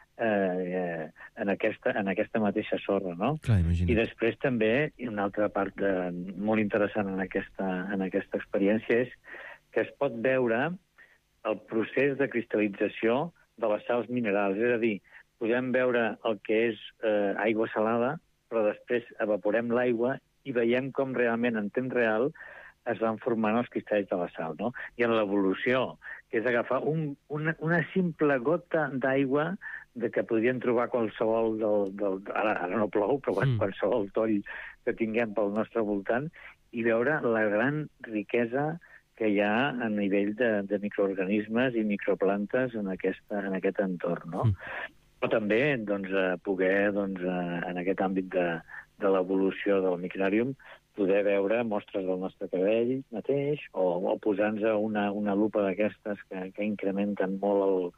en aquesta mateixa sorra, no? Clar, imagina't. I després també, una altra part molt interessant en aquesta experiència és que es pot veure el procés de cristal·lització de les sals minerals. És a dir, podem veure el que és aigua salada, però després evaporem l'aigua i veiem com realment, en temps real, es van formant els cristalls de la sal, no? I en l'evolució, que és agafar una simple gota d'aigua que podríem trobar qualsevol ara no plou, però qualsevol toll que tinguem pel nostre voltant, i veure la gran riquesa que hi ha a nivell de microorganismes i microplantes en aquest entorn, no? Però també poder, en aquest àmbit de l'evolució del micràrium, poder veure mostres del nostre cabell mateix o posar-nos una lupa d'aquestes que incrementen molt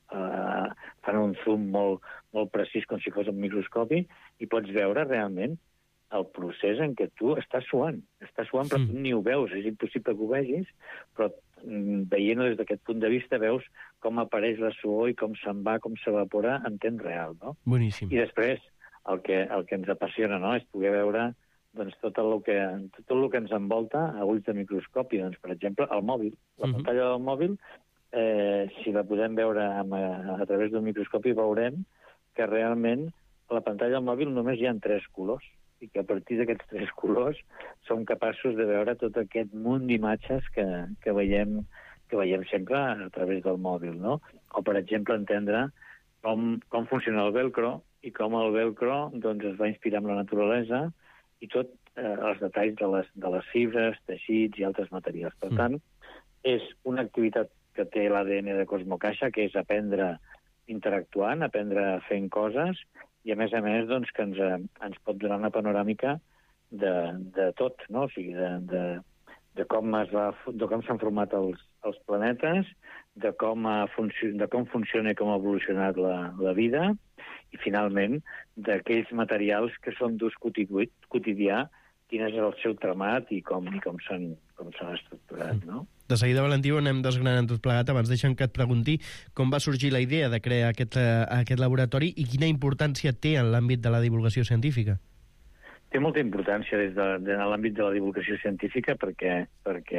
fan un zoom molt precís com si fos un microscopi i pots veure realment el procés en què tu estàs suant, però tu ni ho veus, és impossible que ho vegis, però veient-ho des d'aquest punt de vista veus com apareix la suor i com se'n va, com s'evapora en temps real, no? Boníssim. I després el que ens apassiona, no?, és poder veure tot el que ens envolta a ulls de microscopi. Doncs, per exemple, el mòbil. La pantalla del mòbil, si la podem veure a través d'un microscopi, veurem que realment a la pantalla del mòbil només hi ha 3 colors i que a partir d'aquests 3 colors som capaços de veure tot aquest munt d'imatges que veiem sempre a través del mòbil, no? O, per exemple, entendre com funciona el velcro i com el velcro es va inspirar en la naturalesa i tot els detalls de les fibres, teixits i altres materials. Per tant, és una activitat que té l'ADN de Cosmocaixa, que és aprendre interactuant, aprendre fent coses, i a més que ens pot donar una panoràmica de tot, no? O sigui, de com s'han format els planetes, de com funciona i com ha evolucionat la vida, i finalment d'aquells materials que són d'ús quotidià, quin és el seu tramat i com s'han estructurat, no? De seguida, Valentí, ho anem desgranant tot plegat. Abans deixa'm que et pregunti com va sorgir la idea de crear aquest laboratori i quina importància té en l'àmbit de la divulgació científica. Té molta importància de l'àmbit de la divulgació científica perquè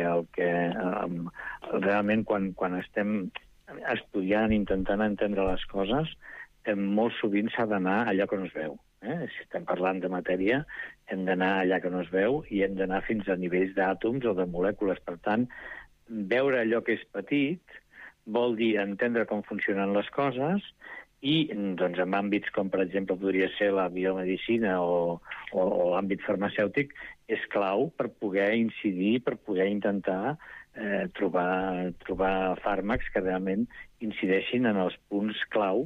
realment quan estem estudiant, intentant entendre les coses, molt sovint s'ha d'anar allà que no es veu. Si estem parlant de matèria, hem d'anar allà que no es veu i hem d'anar fins a nivells d'àtoms o de molècules. Per tant, veure allò que és petit vol dir entendre com funcionen les coses i en àmbits com, per exemple, podria ser la biomedicina o l'àmbit farmacèutic, és clau per poder incidir, per poder intentar trobar fàrmacs que realment incideixin en els punts clau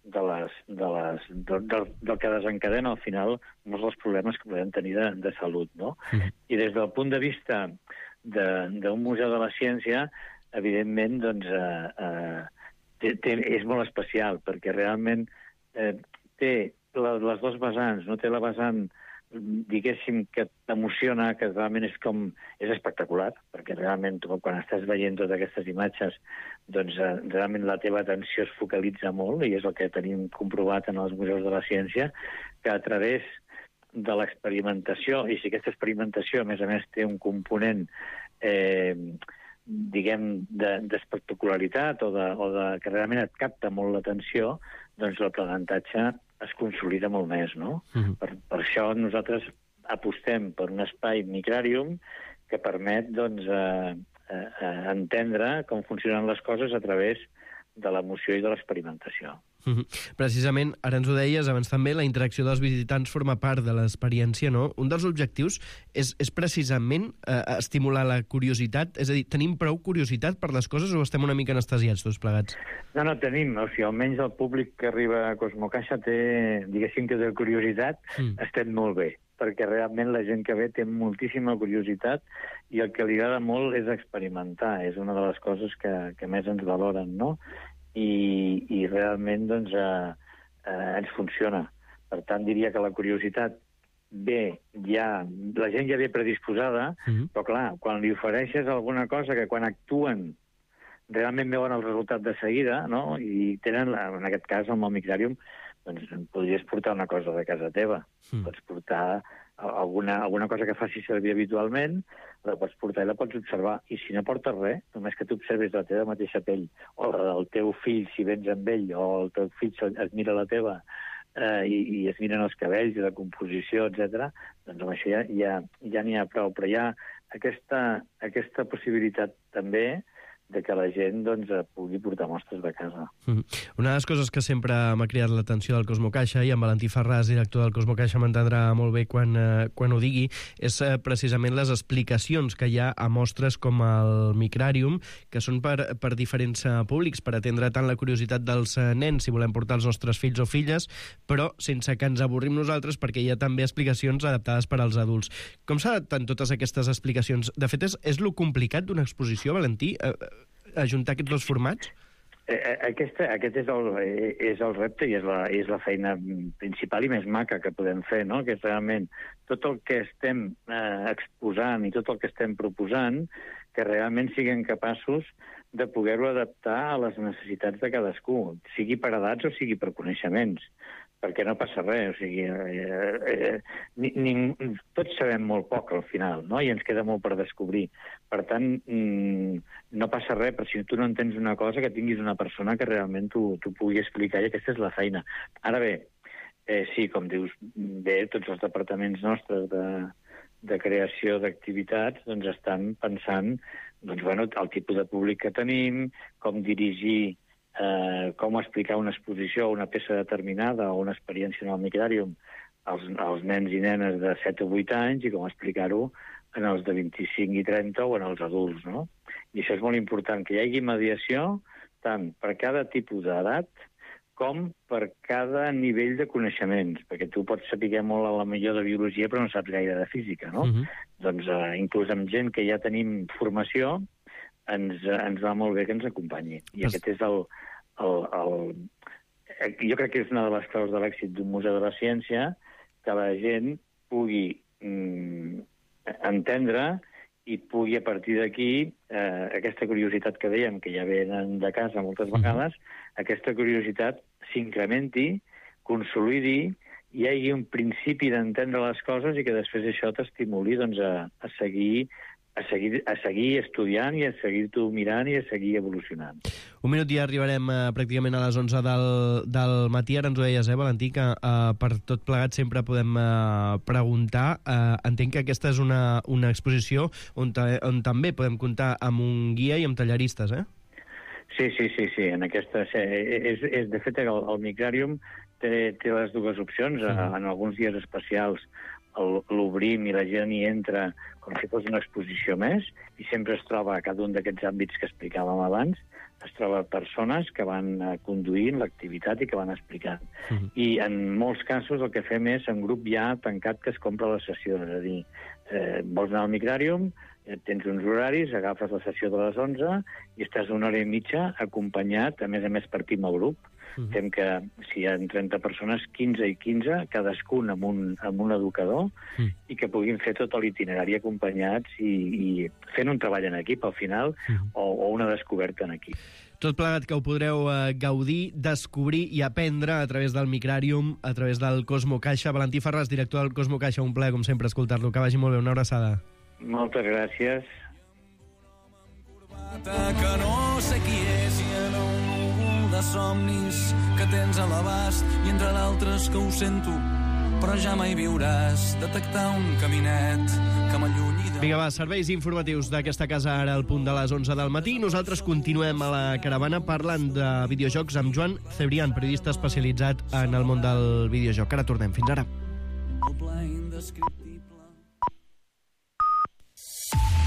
del que desencadena al final molts dels problemes que podem tenir de salut, no? I des del punt de vista d'un museu de la ciència, evidentment, és molt especial, perquè realment té les dues vessants, no? Té la vessant, diguéssim, que t'emociona, que realment és espectacular, perquè realment quan estàs veient totes aquestes imatges, realment la teva atenció es focalitza molt, i és el que tenim comprovat en els museus de la ciència, que a través de l'experimentació, i si aquesta experimentació, a més, té un component diguem, d'espectacularitat o que realment et capta molt l'atenció, doncs l'aprenentatge es consolida molt més, no? Per això nosaltres apostem per un espai micràrium que permet entendre com funcionen les coses a través de l'emoció i de l'experimentació. Precisament, ara ens ho deies abans també, la interacció dels visitants forma part de l'experiència, no? Un dels objectius és precisament estimular la curiositat, és a dir, tenim prou curiositat per les coses o estem una mica anestesiats tots plegats? No, tenim, o sigui, almenys el públic que arriba a Cosmocaixa té, diguéssim que de curiositat, estem molt bé, perquè realment la gent que ve té moltíssima curiositat i el que li agrada molt és experimentar, és una de les coses que més ens valoren, no? I realment ens funciona. Per tant, diria que la curiositat la gent ja ve predisposada, però clar, quan li ofereixes alguna cosa que quan actuen realment veuen el resultat de seguida, no? I tenen, en aquest cas, amb el Micrarium, doncs podries portar una cosa de casa teva. Pots portar alguna cosa que facis servir habitualment, la pots portar i la pots observar. I si no portes res, només que tu observis la teva mateixa pell, o la del teu fill, si vens amb ell, o el teu fill es mira la teva, i es miren els cabells i la composició, etc. Doncs amb això ja n'hi ha prou. Però hi ha aquesta possibilitat també de que la gent doncs, pugui portar mostres de casa. Una de les coses que sempre m'ha cridat l'atenció del Cosmo Caixa, i en Valentí Ferràs, director del Cosmo Caixa, m'entendrà molt bé quan ho digui, és precisament les explicacions que hi ha a mostres com el Micrarium, que són per diferents públics, per atendre tant la curiositat dels nens, si volem portar els nostres fills o filles, però sense que ens avorrim nosaltres, perquè hi ha també explicacions adaptades per als adults. Com s'adapten totes aquestes explicacions? De fet, és lo complicat d'una exposició, Valentí? Ajuntar aquests dos formats? Aquest és el repte i és la feina principal i més maca que podem fer, no? Que és realment tot el que estem exposant i tot el que estem proposant, que realment siguem capaços de poder-ho adaptar a les necessitats de cadascú, sigui per edats o sigui per coneixements, perquè no passa res, o sigui, tots sabem molt poc al final, no? I ens queda molt per descobrir. Per tant, no passa res, però si tu no entens una cosa, que tinguis una persona que realment t'ho pugui explicar, i aquesta és la feina. Ara bé, sí, com dius, bé, tots els departaments nostres de creació d'activitats doncs estan pensant doncs, bueno, el tipus de públic que tenim, com dirigir, com explicar una exposició o una peça determinada o una experiència en el Micrarium als nens i nenes de 7 o 8 anys i com explicar-ho en els de 25 i 30 o en els adults, no? I això és molt important, que hi hagi mediació tant per cada tipus d'edat com per cada nivell de coneixements, perquè tu pots saber molt a la millor de biologia però no saps gaire de física, no? Doncs inclús amb gent que ja tenim formació ens va molt bé que ens acompanyi. I aquest és jo crec que és una de les claus de l'èxit d'un museu de la ciència, que la gent pugui entendre i pugui, a partir d'aquí, aquesta curiositat que dèiem, que ja venen de casa moltes vegades, aquesta curiositat s'incrementi, consolidi, hi hagi un principi d'entendre les coses i que després això t'estimuli doncs, a seguir estudiant i a seguir-t'ho mirant i a seguir evolucionant. Un minut i arribarem pràcticament a les 11 del matí. Ara ens ho deies, Valentí, que per tot plegat sempre podem preguntar. Entenc que aquesta és una exposició on també podem comptar amb un guia i amb tallaristes, eh? Sí. En aquesta, de fet, el Micrarium té les dues opcions. En alguns dies especials l'obrim i la gent hi entra com si fos una exposició més i sempre es troba a cada un d'aquests àmbits que explicàvem abans, es troba persones que van conduint l'activitat i que van explicant. I en molts casos el que fem és en grup ja tancat que es compra la sessió, és a dir, vols anar al Micrarium, tens uns horaris, agafes la sessió de les 11 i estàs una hora i mitja acompanyat, a més partim el grup. Fem que si hi ha 30 persones, 15 i 15, cadascun amb un educador, i que puguin fer tot l'itinerari acompanyats i fent un treball en equip al final o una descoberta en equip. Tot plegat que ho podreu gaudir, descobrir i aprendre a través del Micrarium, a través del Cosmo Caixa. Valentí Ferràs, director del Cosmo Caixa, un plaer, com sempre, escoltar-lo. Que vagi molt bé, una abraçada. Moltes gràcies. Que no sé qui és i en un núvol de somnis que tens a l'abast i entre d'altres que ho sento però ja mai viuràs detectar un caminet que m'allunyi de... Vinga, va, serveis informatius d'aquesta casa ara al punt de les 11 del matí. Nosaltres continuem a la caravana parlant de videojocs amb Joan Cebrián, periodista especialitzat en el món del videojoc. Ara tornem. Fins ara. El pla indescriptible